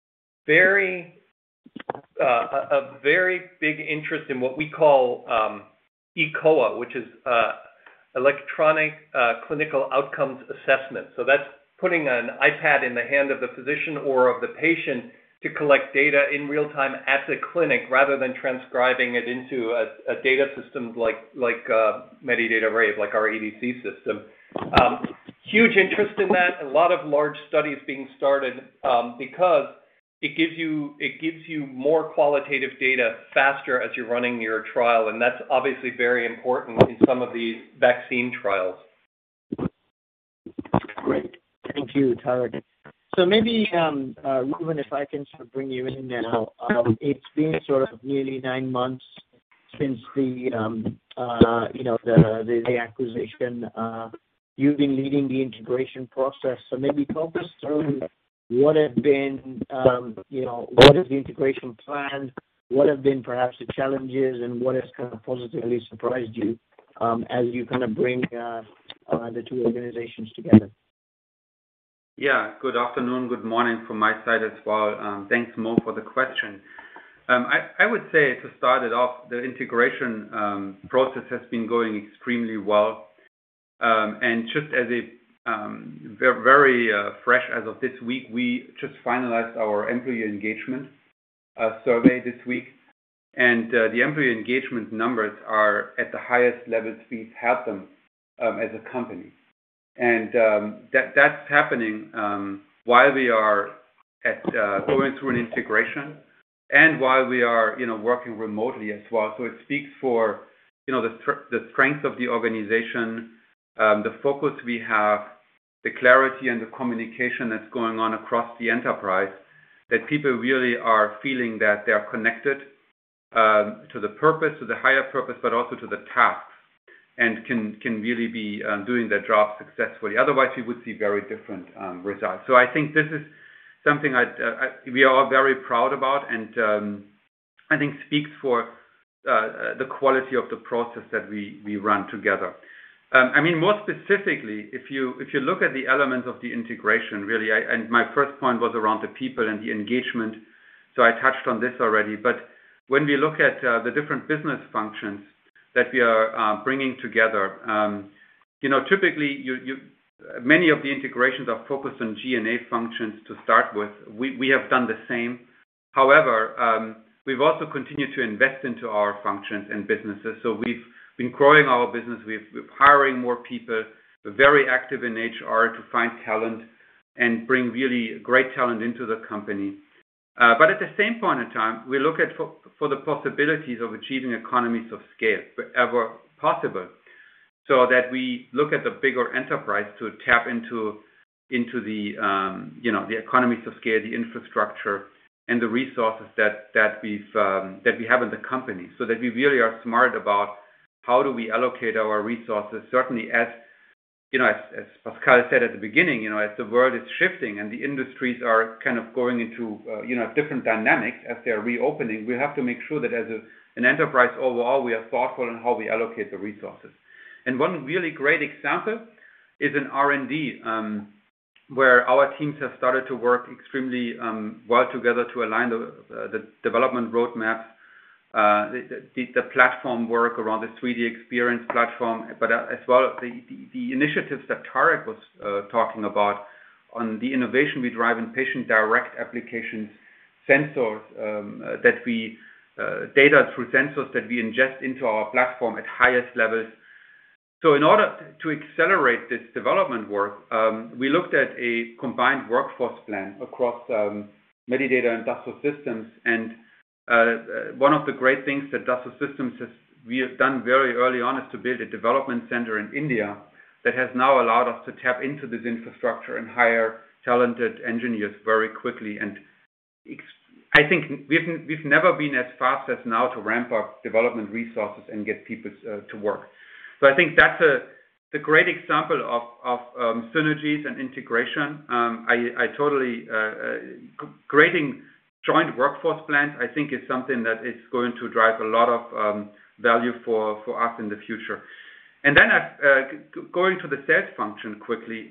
a very big interest in what we call eCOA, which is electronic clinical outcomes assessment. So that's putting an iPad in the hand of the physician or of the patient to collect data in real time at the clinic rather than transcribing it into a data system like Medidata Rave, like our EDC system. Huge interest in that. A lot of large studies being started because it gives you more qualitative data faster as you're running your trial, and that's obviously very important in some of these vaccine trials. Great. Thank you, Tarek. So maybe, Ruben, if I can sort of bring you in now. It's been sort of nearly 9 months since the acquisition. You've been leading the integration process. So maybe talk us through what have been, what is the integration plan? What have been perhaps the challenges, and what has kind of positively surprised you as you kind of bring the two organizations together? Yeah, good afternoon, good morning from my side as well. Thanks, Mo, for the question. I would say, to start it off, the integration process has been going extremely well. And just as a very fresh as of this week, we just finalized our employee engagement survey this week. And the employee engagement numbers are at the highest levels we've had them as a company. And that's happening while we are going through an integration and while we are working remotely as well. So it speaks for the strength of the organization, the focus we have, the clarity and the communication that's going on across the enterprise, that people really are feeling that they're connected to the purpose, to the higher purpose, but also to the tasks, and can really be doing their job successfully. Otherwise, we would see very different results. So I think this is something we are all very proud about, and I think speaks for the quality of the process that we run together. I mean, more specifically, if you look at the elements of the integration, really, and my first point was around the people and the engagement, so I touched on this already. But when we look at the different business functions that we are bringing together, typically many of the integrations are focused on G&A functions to start with. We have done the same. However, we've also continued to invest into our functions and businesses. So we've been growing our business. We're hiring more people. We're very active in HR to find talent and bring really great talent into the company. But at the same point in time, we look at for the possibilities of achieving economies of scale wherever possible, so that we look at the bigger enterprise to tap into the the economies of scale, the infrastructure, and the resources that we have in the company, so that we really are smart about how do we allocate our resources. Certainly, as Pascal said at the beginning, as the world is shifting and the industries are kind of going into different dynamics as they are reopening, we have to make sure that as an enterprise overall, we are thoughtful in how we allocate the resources. And one really great example is in R&D, where our teams have started to work extremely well together to align the development roadmaps, the platform work around the 3D experience platform, but as well the initiatives that Tarek was talking about on the innovation we drive in patient direct applications, sensors data through sensors that we ingest into our platform at highest levels. So in order to accelerate this development work, we looked at a combined workforce plan across Medidata and Dassault Systems. And one of the great things that Dassault Systems has done very early on is to build a development center in India that has now allowed us to tap into this infrastructure and hire talented engineers very quickly. And I think we've never been as fast as now to ramp up development resources and get people to work. So I think that's the great example of synergies and integration. I totally creating joint workforce plans, I think, is something that is going to drive a lot of value for us in the future. And then going to the sales function quickly.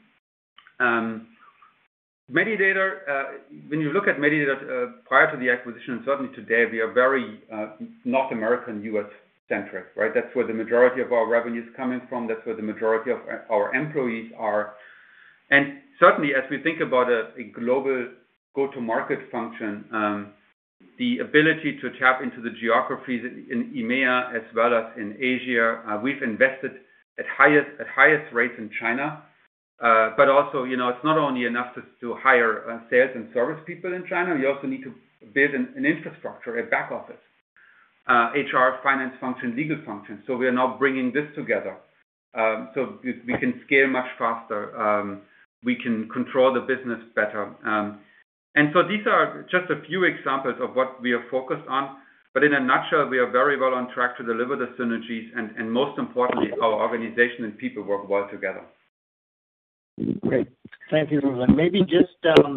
Medidata, when you look at Medidata prior to the acquisition, and certainly today, we are very North American, U.S. centric, right? That's where the majority of our revenue is coming from. That's where the majority of our employees are. And certainly, as we think about a global go-to-market function, the ability to tap into the geographies in EMEA as well as in Asia, we've invested at highest rates in China. But also, it's not only enough to hire sales and service people in China. You also need to build an infrastructure, a back office, HR, finance function, legal function. So we are now bringing this together. So we can scale much faster. We can control the business better. And so these are just a few examples of what we are focused on. But in a nutshell, we are very well on track to deliver the synergies. And most importantly, our organization and people work well together. Great. Thank you, Roland. Maybe just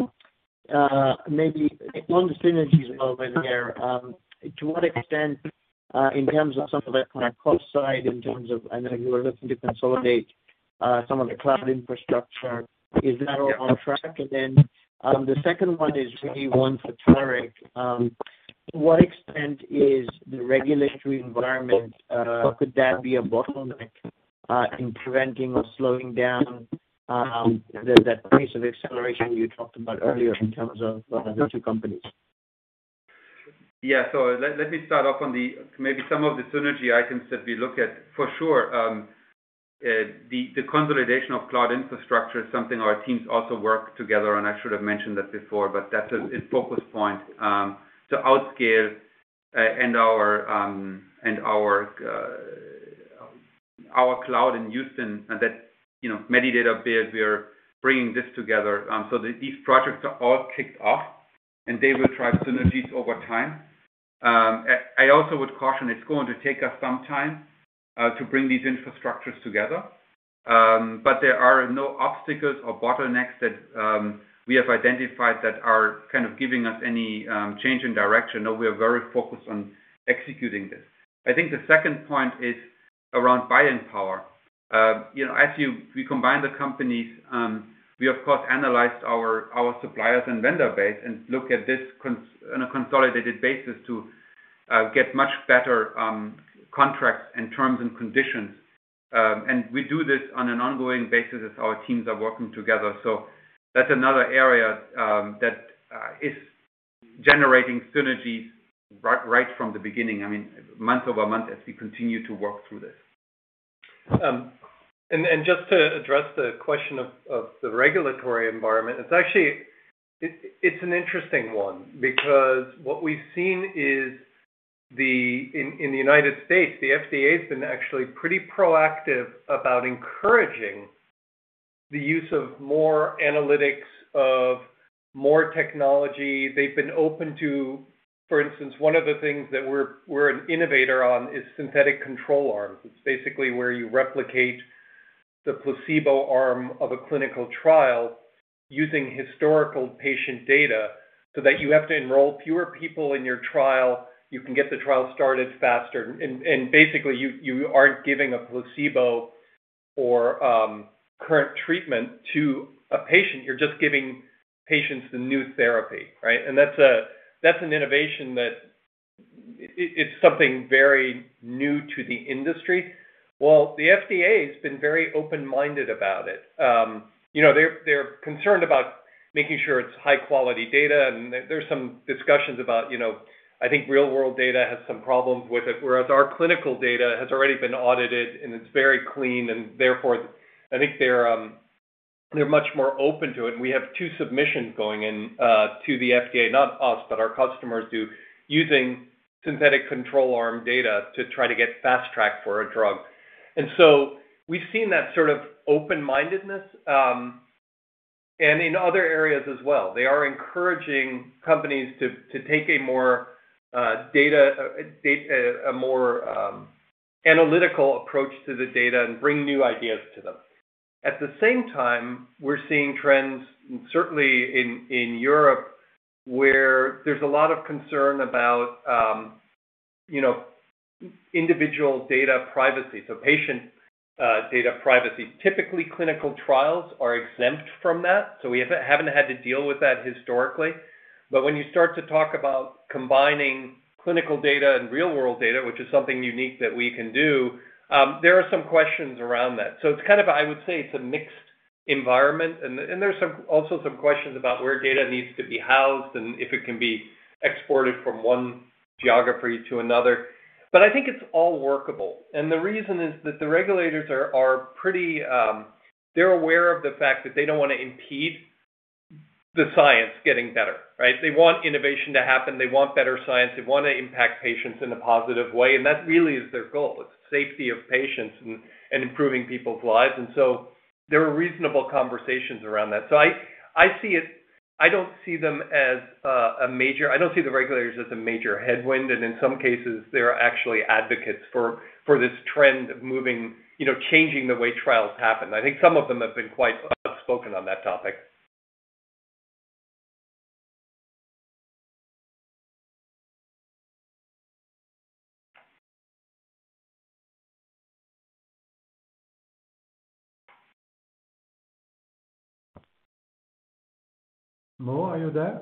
maybe on the synergies over there, to what extent, in terms of some of the kind of cost side, in terms of, I know you were looking to consolidate some of the cloud infrastructure, is that all on track? And then the second one is really one for Tarek. To what extent is the regulatory environment, could that be a bottleneck in preventing or slowing down that pace of acceleration you talked about earlier in terms of the two companies? Yeah, so let me start off on maybe some of the synergy items that we look at. For sure, the consolidation of cloud infrastructure is something our teams also work together on. I should have mentioned that before, but that's a focus point to outscale and our cloud in Houston that Medidata build. We are bringing this together. So these projects are all kicked off, and they will drive synergies over time. I also would caution it's going to take us some time to bring these infrastructures together. But there are no obstacles or bottlenecks that we have identified that are kind of giving us any change in direction. No, we are very focused on executing this. I think the second point is around buying power. As we combine the companies, we of course analyzed our suppliers and vendor base and look at this on a consolidated basis to get much better contracts and terms and conditions. And we do this on an ongoing basis as our teams are working together. So that's another area that is generating synergies right from the beginning. I mean, month over month as we continue to work through this. And just to address the question of the regulatory environment, it's actually it's an interesting one, because what we've seen is in the United States, the FDA has been actually pretty proactive about encouraging the use of more analytics, of more technology. They've been open to, for instance, one of the things that we're an innovator on is synthetic control arms. It's basically where you replicate the placebo arm of a clinical trial using historical patient data so that you have to enroll fewer people in your trial. You can get the trial started faster. And basically, you aren't giving a placebo or current treatment to a patient. You're just giving patients the new therapy, right? And that's an innovation that it's something very new to the industry. Well, the FDA has been very open-minded about it. They're concerned about making sure it's high-quality data, and there's some discussions about, I think real-world data has some problems with it, whereas our clinical data has already been audited and it's very clean, and therefore I think they're much more open to it. And we have 2 submissions going in to the FDA, not us, but our customers do, using synthetic control arm data to try to get fast track for a drug. And so we've seen that sort of open-mindedness, and in other areas as well. They are encouraging companies to take a more a more analytical approach to the data and bring new ideas to them. At the same time, we're seeing trends, certainly in Europe, where there's a lot of concern about, individual data privacy, so patient data privacy. Typically, clinical trials are exempt from that, so we haven't had to deal with that historically. But when you start to talk about combining clinical data and real-world data, which is something unique that we can do, there are some questions around that. So it's kind of, I would say, it's a mixed environment, and there's also some questions about where data needs to be housed and if it can be exported from one geography to another. But I think it's all workable, and the reason is that the regulators are pretty, they're aware of the fact that they don't want to impede the science getting better, right? They want innovation to happen. They want better science. They want to impact patients in a positive way, and that really is their goal. It's safety of patients and improving people's lives. And so there are reasonable conversations around that. So I see it. I don't see them as I don't see the regulators as a major headwind, and in some cases, they're actually advocates for this trend of moving, changing the way trials happen. I think some of them have been quite outspoken on that topic. Mo, are you there?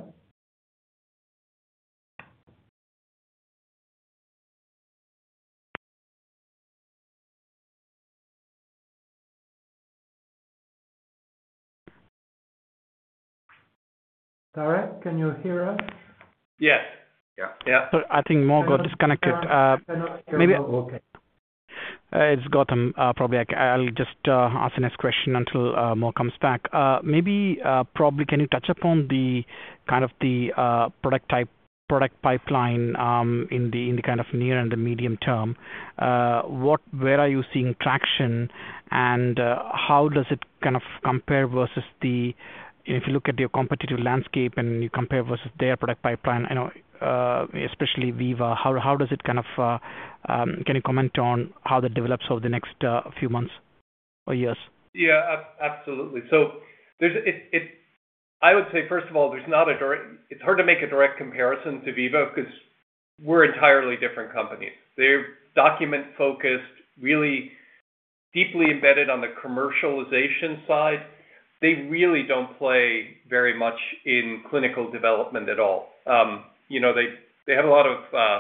Tarek, can you hear us? Yes. Yeah. So I think Mo got disconnected. Maybe. Okay. It's Gautam. Probably I'll just ask the next question until Mo comes back. Probably can you touch upon the kind of the product pipeline in the kind of near and the medium term? Where are you seeing traction, and how does it kind of compare versus if you look at your competitive landscape and you compare versus their product pipeline, especially Veeva, how does it kind of, can you comment on how that develops over the next few months or years? Yeah, absolutely. So I would say, first of all, it's hard to make a direct comparison to Veeva because we're entirely different companies. They're document focused, really deeply embedded on the commercialization side, they really don't play very much in clinical development at all. They have a lot of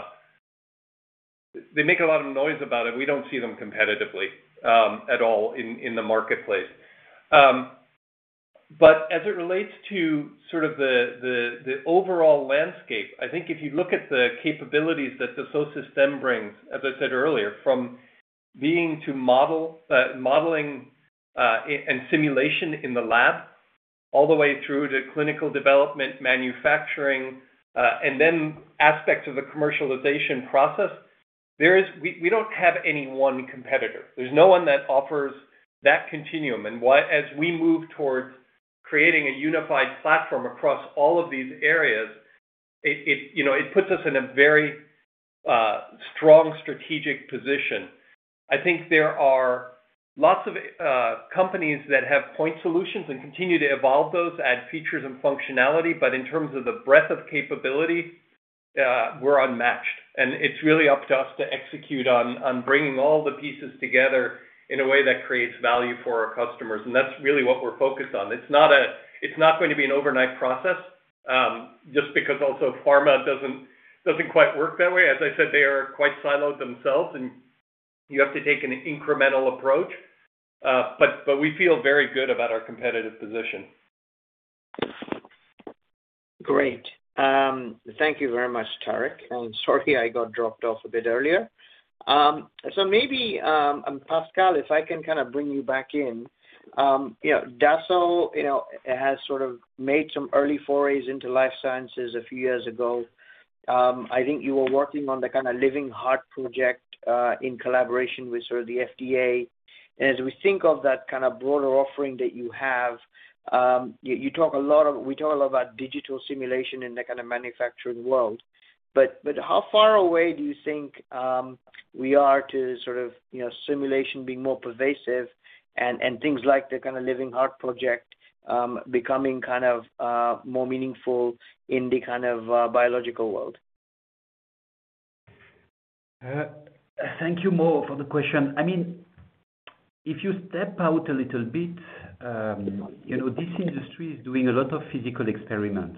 they make a lot of noise about it. We don't see them competitively at all in the marketplace. But as it relates to sort of the overall landscape, I think if you look at the capabilities that Dassault Systèmes brings, as I said earlier, from being to modeling and simulation in the lab, all the way through to clinical development, manufacturing, and then aspects of the commercialization process, we don't have any one competitor. There's no one that offers that continuum. And as we move towards creating a unified platform across all of these areas, it puts us in a very strong strategic position. I think there are lots of companies that have point solutions and continue to evolve those, add features and functionality, but in terms of the breadth of capability, we're unmatched. And it's really up to us to execute on bringing all the pieces together in a way that creates value for our customers. And that's really what we're focused on. It's not going to be an overnight process, just because also pharma doesn't quite work that way. As I said, they are quite siloed themselves, and you have to take an incremental approach. But we feel very good about our competitive position. Great. Thank you very much, Tarek. And sorry I got dropped off a bit earlier. So maybe, Pascal, if I can kind of bring you back in, Dassault, has sort of made some early forays into life sciences a few years ago. I think you were working on the kind of Living Heart project in collaboration with sort of the FDA. And as we think of that kind of broader offering that you have, we talk a lot about digital simulation in the kind of manufacturing world. But how far away do you think we are to sort of simulation being more pervasive and things like the kind of Living Heart project becoming kind of more meaningful in the kind of biological world? Thank you, Mo, for the question. I mean, if you step out a little bit, this industry is doing a lot of physical experiments.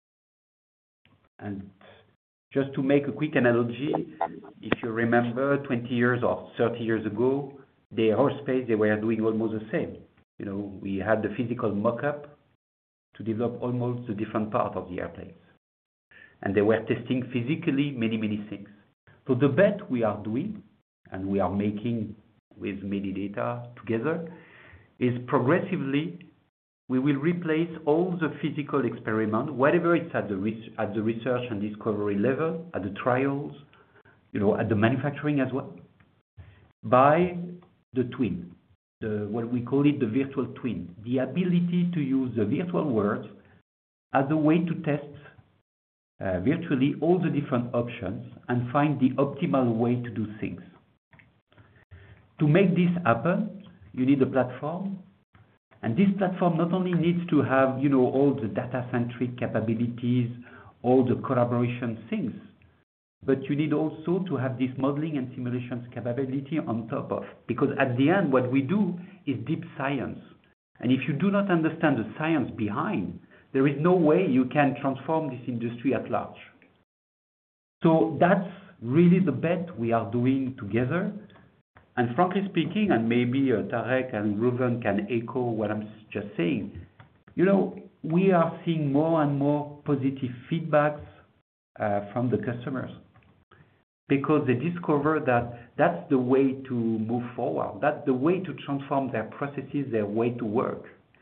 And just to make a quick analogy, if you remember 20 years or 30 years ago, the aerospace, they were doing almost the same. We had the physical mock-up to develop almost the different part of the airplanes. And they were testing physically many, many things. So the bet we are doing, and we are making with Medidata together, is progressively we will replace all the physical experiment, whatever it's at the research and discovery level, at the trials, at the manufacturing as well, by the twin, what we call it the virtual twin, the ability to use the virtual world as a way to test virtually all the different options and find the optimal way to do things. To make this happen, you need a platform. And this platform not only needs to have, all the data-centric capabilities, all the collaboration things, but you need also to have this modeling and simulations capability on top of. Because at the end, what we do is deep science. And if you do not understand the science behind, there is no way you can transform this industry at large. So that's really the bet we are doing together. And frankly speaking, and maybe Tarek and Reuven can echo what I'm just saying, we are seeing more and more positive feedbacks from the customers because they discover that that's the way to move forward. That's the way to transform their processes, their way to work.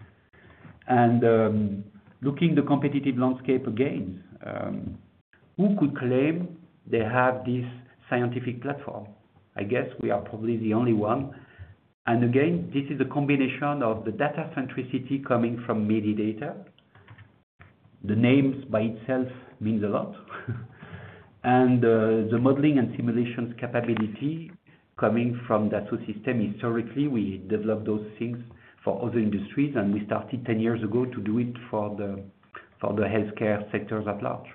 And looking the competitive landscape again, who could claim they have this scientific platform? I guess we are probably the only one. And again, this is a combination of the data centricity coming from Medidata. The names by itself means a lot. And the modeling and simulations capability coming from Dassault Systèmes. Historically, we developed those things for other industries, and we started 10 years ago to do it for the healthcare sectors at large.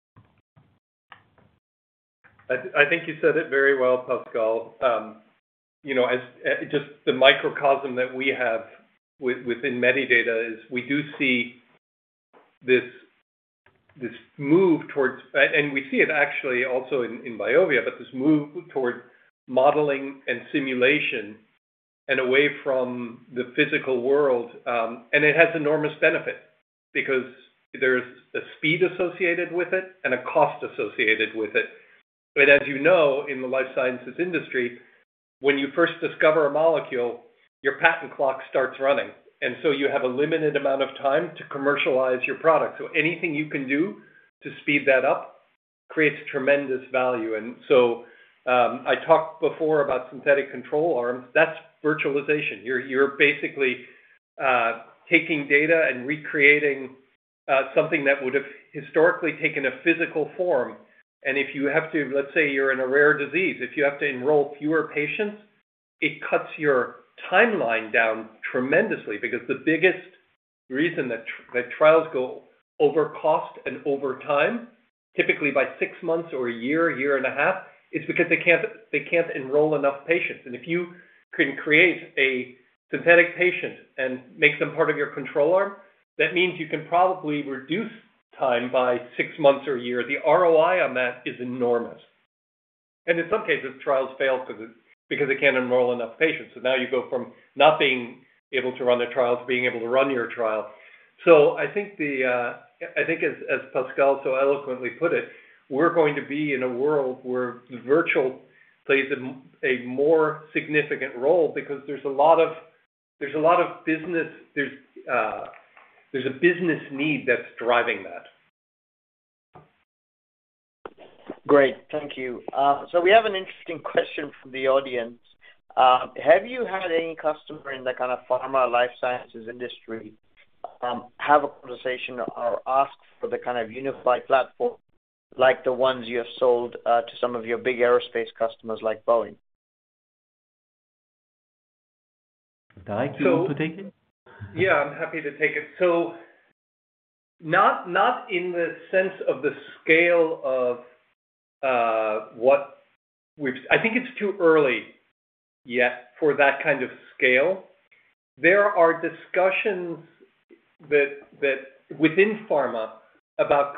I think you said it very well, Pascal. as just the microcosm that we have within Medidata is we do see this move towards, and we see it actually also in BioVia, but this move toward modeling and simulation and away from the physical world. And it has enormous benefit because there's a speed associated with it and a cost associated with it. And as you know, in the life sciences industry, when you first discover a molecule, your patent clock starts running. And so you have a limited amount of time to commercialize your product. So anything you can do to speed that up creates tremendous value. And so I talked before about synthetic control arms. That's virtualization. You're basically taking data and recreating something that would have historically taken a physical form. And if you have to, let's say you're in a rare disease, if you have to enroll fewer patients, it cuts your timeline down tremendously, because the biggest reason that trials go over cost and over time, typically by 6 months or a year and a half, is because they can't enroll enough patients. And if you can create a synthetic patient and make them part of your control arm, that means you can probably reduce time by 6 months or a year. The ROI on that is enormous. And in some cases, trials fail because they can't enroll enough patients. So now you go from not being able to run the trial to being able to run your trial. So I think as Pascal so eloquently put it, we're going to be in a world where the virtual plays a more significant role, because there's a lot of business. There's a business need that's driving that. Great, thank you. So we have an interesting question from the audience. Have you had any customer in the kind of pharma life sciences industry have a conversation or ask for the kind of unified platform like the ones you have sold to some of your big aerospace customers like Boeing? Tarek, you want to take it? Yeah, I'm happy to take it. So not in the sense of the scale of what I think it's too early yet for that kind of scale. There are discussions that within pharma about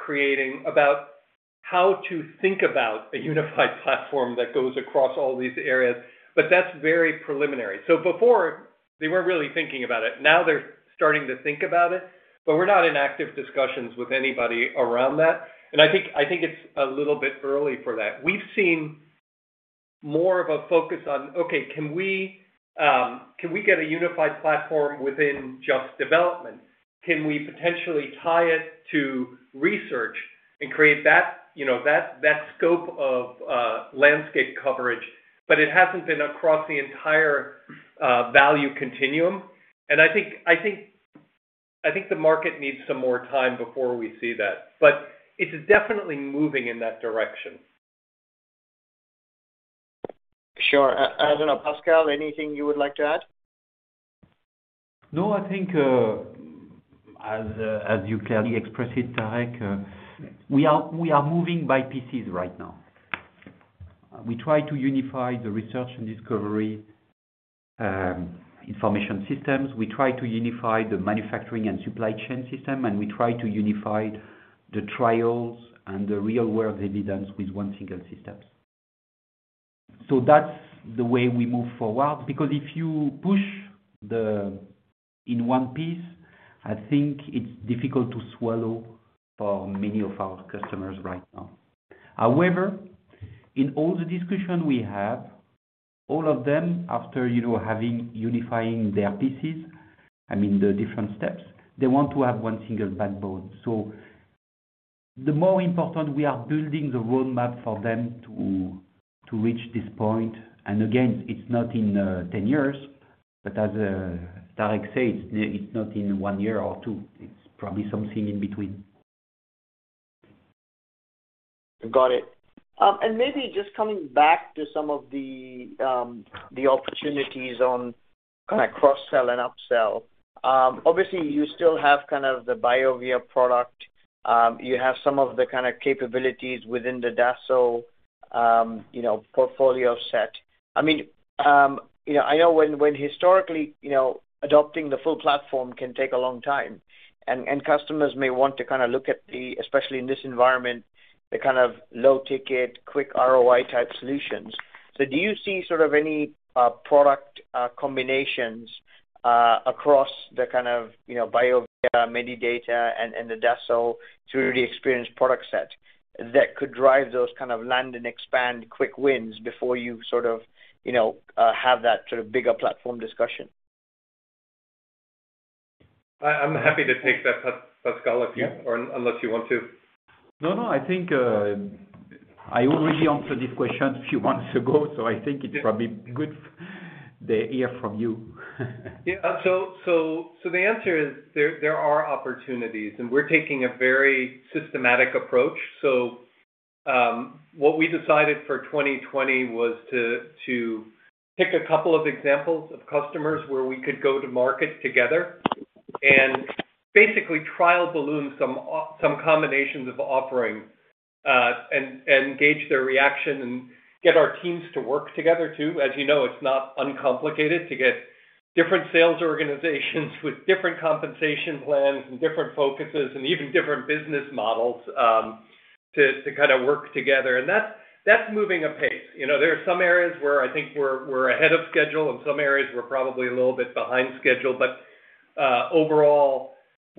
how to think about a unified platform that goes across all these areas, but that's very preliminary. So before, they weren't really thinking about it. Now they're starting to think about it, but we're not in active discussions with anybody around that. And I think it's a little bit early for that. We've seen more of a focus on, okay, can we get a unified platform within just development? Can we potentially tie it to research and create that scope of landscape coverage? But it hasn't been across the entire value continuum. And I think the market needs some more time before we see that. But it's definitely moving in that direction. Sure. I don't know, Pascal, anything you would like to add? No, I think as you clearly expressed it, Tarek, we are moving by pieces right now. We try to unify the research and discovery information systems. We try to unify the manufacturing and supply chain system, and we try to unify the trials and the real-world evidence with one single system. So that's the way we move forward, because if you push in one piece, I think it's difficult to swallow for many of our customers right now. However, in all the discussion we have, all of them, after unifying their pieces, the different steps, they want to have one single backbone. So the more important, we are building the roadmap for them to reach this point. And again, it's not in 10 years, but as Tarek said, it's not in 1 year or two. It's probably something in between. Got it. And maybe just coming back to some of the opportunities on kind of cross-sell and upsell. Obviously, you still have kind of the BioVia product. You have some of the kind of capabilities within the Dassault, portfolio set. I know when historically, adopting the full platform can take a long time, and customers may want to kind of look at especially in this environment, the kind of low ticket, quick ROI type solutions. So do you see sort of any product combinations across the kind of, BioVia, Medidata, and the Dassault 3D Experience product set that could drive those kind of land and expand quick wins before you sort of, have that sort of bigger platform discussion? I'm happy to take that, Pascal, or unless you want to. No, I think I already answered this question a few months ago, so I think it's probably good they hear from you. So the answer is there are opportunities, and we're taking a very systematic approach. So what we decided for 2020 was to pick a couple of examples of customers where we could go to market together and basically trial balloon some combinations of offerings and gauge their reaction and get our teams to work together too. As you know, it's not uncomplicated to get different sales organizations with different compensation plans and different focuses and even different business models to kind of work together. And that's moving apace. There are some areas where I think we're ahead of schedule, and some areas we're probably a little bit behind schedule. But overall,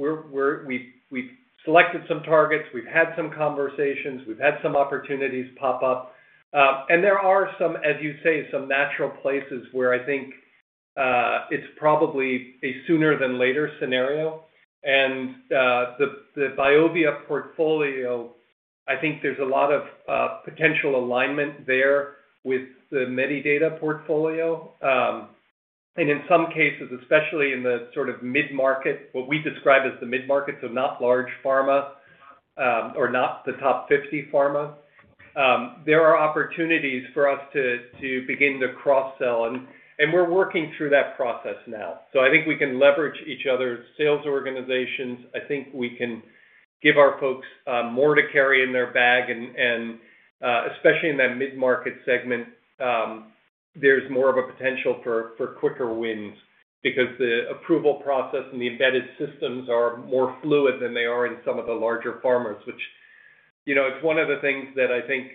we've selected some targets, we've had some conversations, we've had some opportunities pop up, and there are some, as you say, some natural places where I think it's probably a sooner than later scenario. And the BioVia portfolio, I think there's a lot of potential alignment there with the Medidata portfolio. And in some cases, especially in the sort of mid-market, what we describe as the mid-market, so not large pharma or not the top 50 pharma, there are opportunities for us to begin to cross-sell, and we're working through that process now. So I think we can leverage each other's sales organizations. I think we can give our folks more to carry in their bag, and especially in that mid-market segment, there's more of a potential for quicker wins because the approval process and the embedded systems are more fluid than they are in some of the larger pharmas, which, it's one of the things that I think,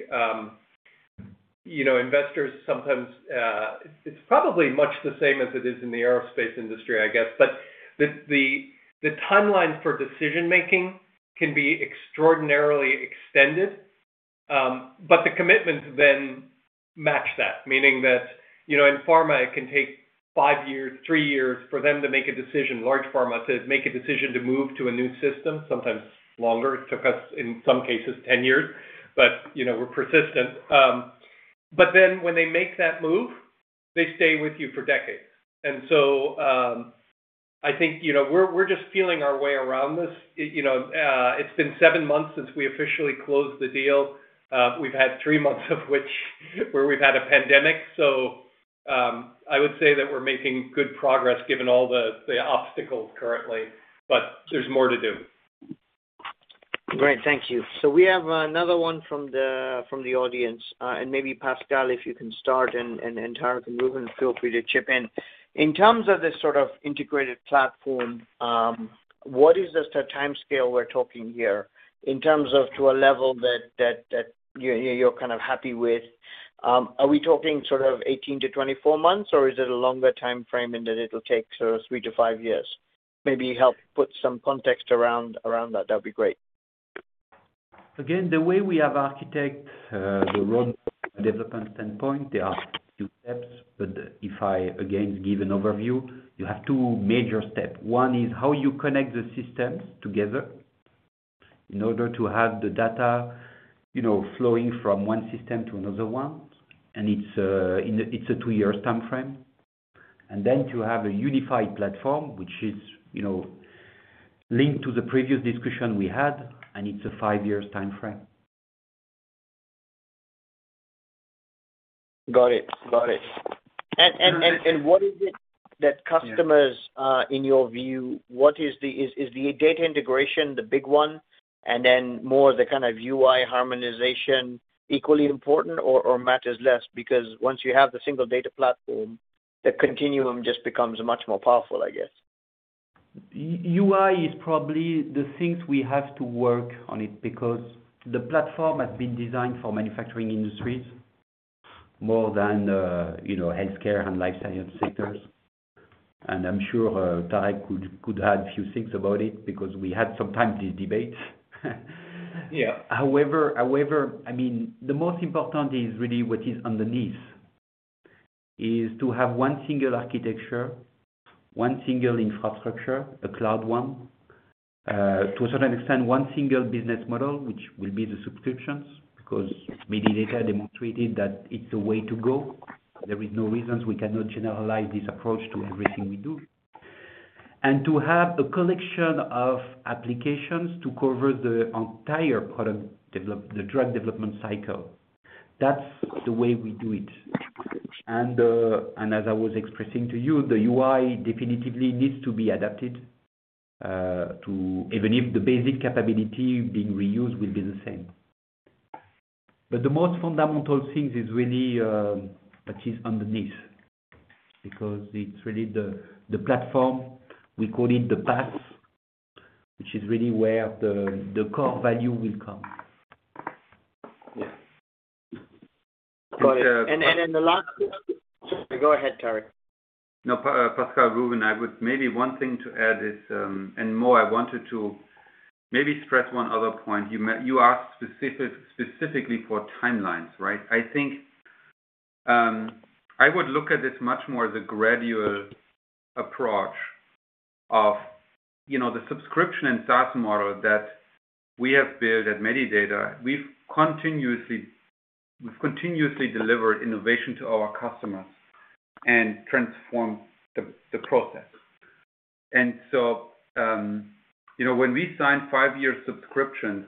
investors sometimes, it's probably much the same as it is in the aerospace industry, I guess, but the timeline for decision-making can be extraordinarily extended, but the commitments then match that, meaning that, in pharma, it can take 5 years, 3 years for them to make a decision, large pharma, to make a decision to move to a new system, sometimes longer. It took us, in some cases, 10 years, but, we're persistent. But then when they make that move, they stay with you for decades. And so I think, we're just feeling our way around this. It's been 7 months since we officially closed the deal. We've had 3 months of where we've had a pandemic. So I would say that we're making good progress given all the obstacles currently, but there's more to do. Great, thank you. So we have another one from the audience, and maybe Pascal, if you can start, and Tarek and Ruben, feel free to chip in. In terms of this sort of integrated platform, what is the time scale we're talking here in terms of to a level that you're kind of happy with? Are we talking sort of 18 to 24 months, or is it a longer time frame in that it'll take sort of 3 to 5 years? Maybe help put some context around that. That'd be great. Again, the way we have architected the road development standpoint, there are 2 steps, but if I again give an overview, you have 2 major steps. One is how you connect the systems together in order to have the data, flowing from one system to another one, and it's a 2 years time frame. And then to have a unified platform, which is, linked to the previous discussion we had, and it's a 5 years time frame. Got it. And what is it that customers, in your view, what is the data integration the big one, and then more the kind of UI harmonization equally important, or matters less? Because once you have the single data platform the continuum just becomes much more powerful, I guess. UI is probably the things we have to work on it because the platform has been designed for manufacturing industries more than healthcare and life science sectors. And I'm sure Tarek could add a few things about it because we had sometimes these debates. Yeah. However, I mean, the most important is really what is underneath, is to have one single architecture, one single infrastructure, a cloud one, to a certain extent, one single business model, which will be the subscriptions, because Medidata demonstrated that it's the way to go. There is no reasons we cannot generalize this approach to everything we do. And to have a collection of applications to cover the entire the drug development cycle. That's the way we do it. And as I was expressing to you, the UI definitively needs to be adapted to, even if the basic capability being reused will be the same. But the most fundamental thing is really what is underneath, because it's really the platform. We call it the PaaS, which is really where the core value will come. Yeah. Got it. And then the last, go ahead, Tarek. No, Pascal, Ruben, I would maybe one thing to add is, and more, I wanted to maybe stress one other point. You asked specifically for timelines, right? I think I would look at this much more as a gradual approach of, the subscription and SaaS model that we have built at Medidata. We've continuously delivered innovation to our customers and transformed the process. And so, when we sign 5-year subscriptions,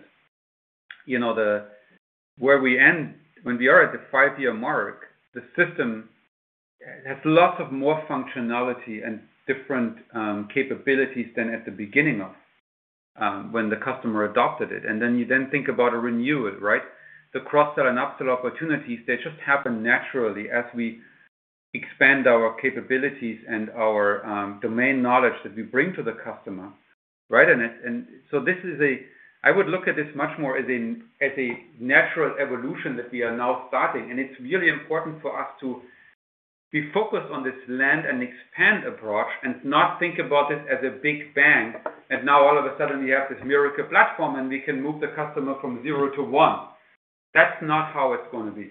where we end, when we are at the 5-year mark, the system has lots of more functionality and different capabilities than at the beginning of when the customer adopted it. And then you think about a renewal, right? The cross-sell and upsell opportunities, they just happen naturally as we expand our capabilities and our domain knowledge that we bring to the customer, right? And so this is I would look at this much more as a natural evolution that we are now starting. And it's really important for us to be focused on this land and expand approach and not think about this as a big bang. And now all of a sudden we have this miracle platform and we can move the customer from 0 to 1. That's not how it's going to be.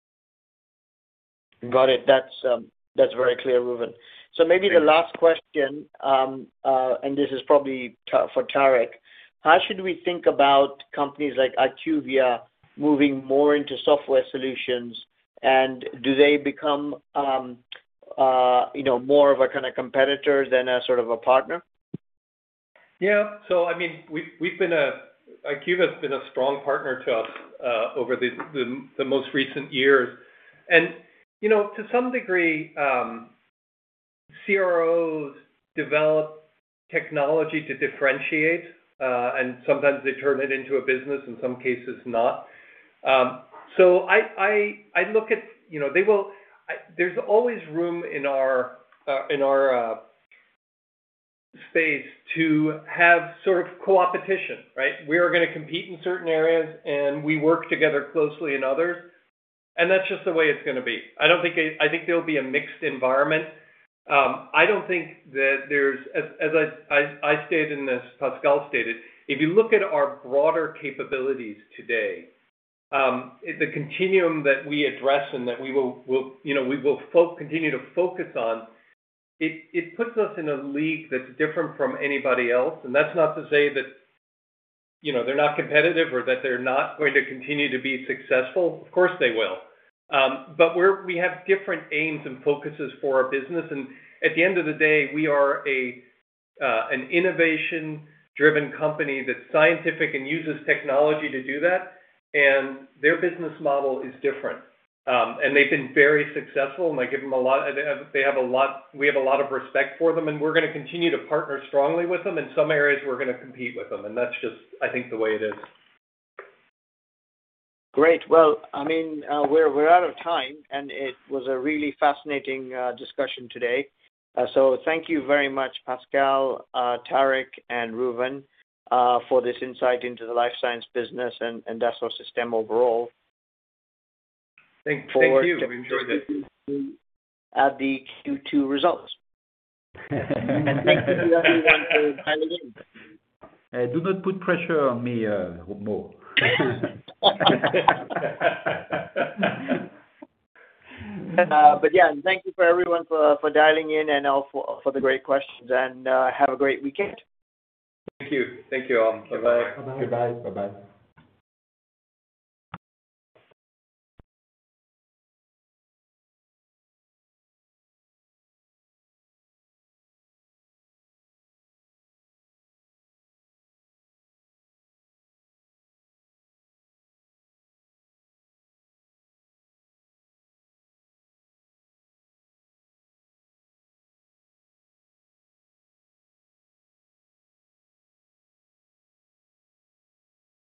Got it. That's very clear, Ruben. So maybe the last question, and this is probably for Tarek. How should we think about companies like IQVIA moving more into software solutions, and do they become more of a kind of competitor than a sort of a partner? Yeah. So I mean, IQVIA has been a strong partner to us over the most recent years, and to some degree, CROs develop technology to differentiate, and sometimes they turn it into a business, in some cases not. So I look at, they will. There's always room in our space to have sort of co-opetition, right? We are going to compete in certain areas, and we work together closely in others, and that's just the way it's going to be. I think there'll be a mixed environment. I don't think that there's, as I stated in this, Pascal stated, if you look at our broader capabilities today, the continuum that we address and that we will continue to focus on, it puts us in a league that's different from anybody else. And that's not to say that, they're not competitive or that they're not going to continue to be successful. Of course they will. But we have different aims and focuses for our business. And at the end of the day, we are an innovation-driven company that's scientific and uses technology to do that. And their business model is different. And they've been very successful, and I give them a lot. We have a lot of respect for them, and we're going to continue to partner strongly with them. In some areas, we're going to compete with them, and that's just, I think, the way it is. Great. Well, I mean, we're out of time, and it was a really fascinating discussion today. So thank you very much, Pascal, Tarek, and Reuven, for this insight into the life science business and Dassault Systèmes overall. Thank you. We enjoyed it. At the Q2 results. And thank you to everyone for dialing in. Do not put pressure on me, Mo. But yeah, thank you for everyone for dialing in and all for the great questions, and have a great weekend. Thank you all. Bye-bye. Goodbye. Bye-bye.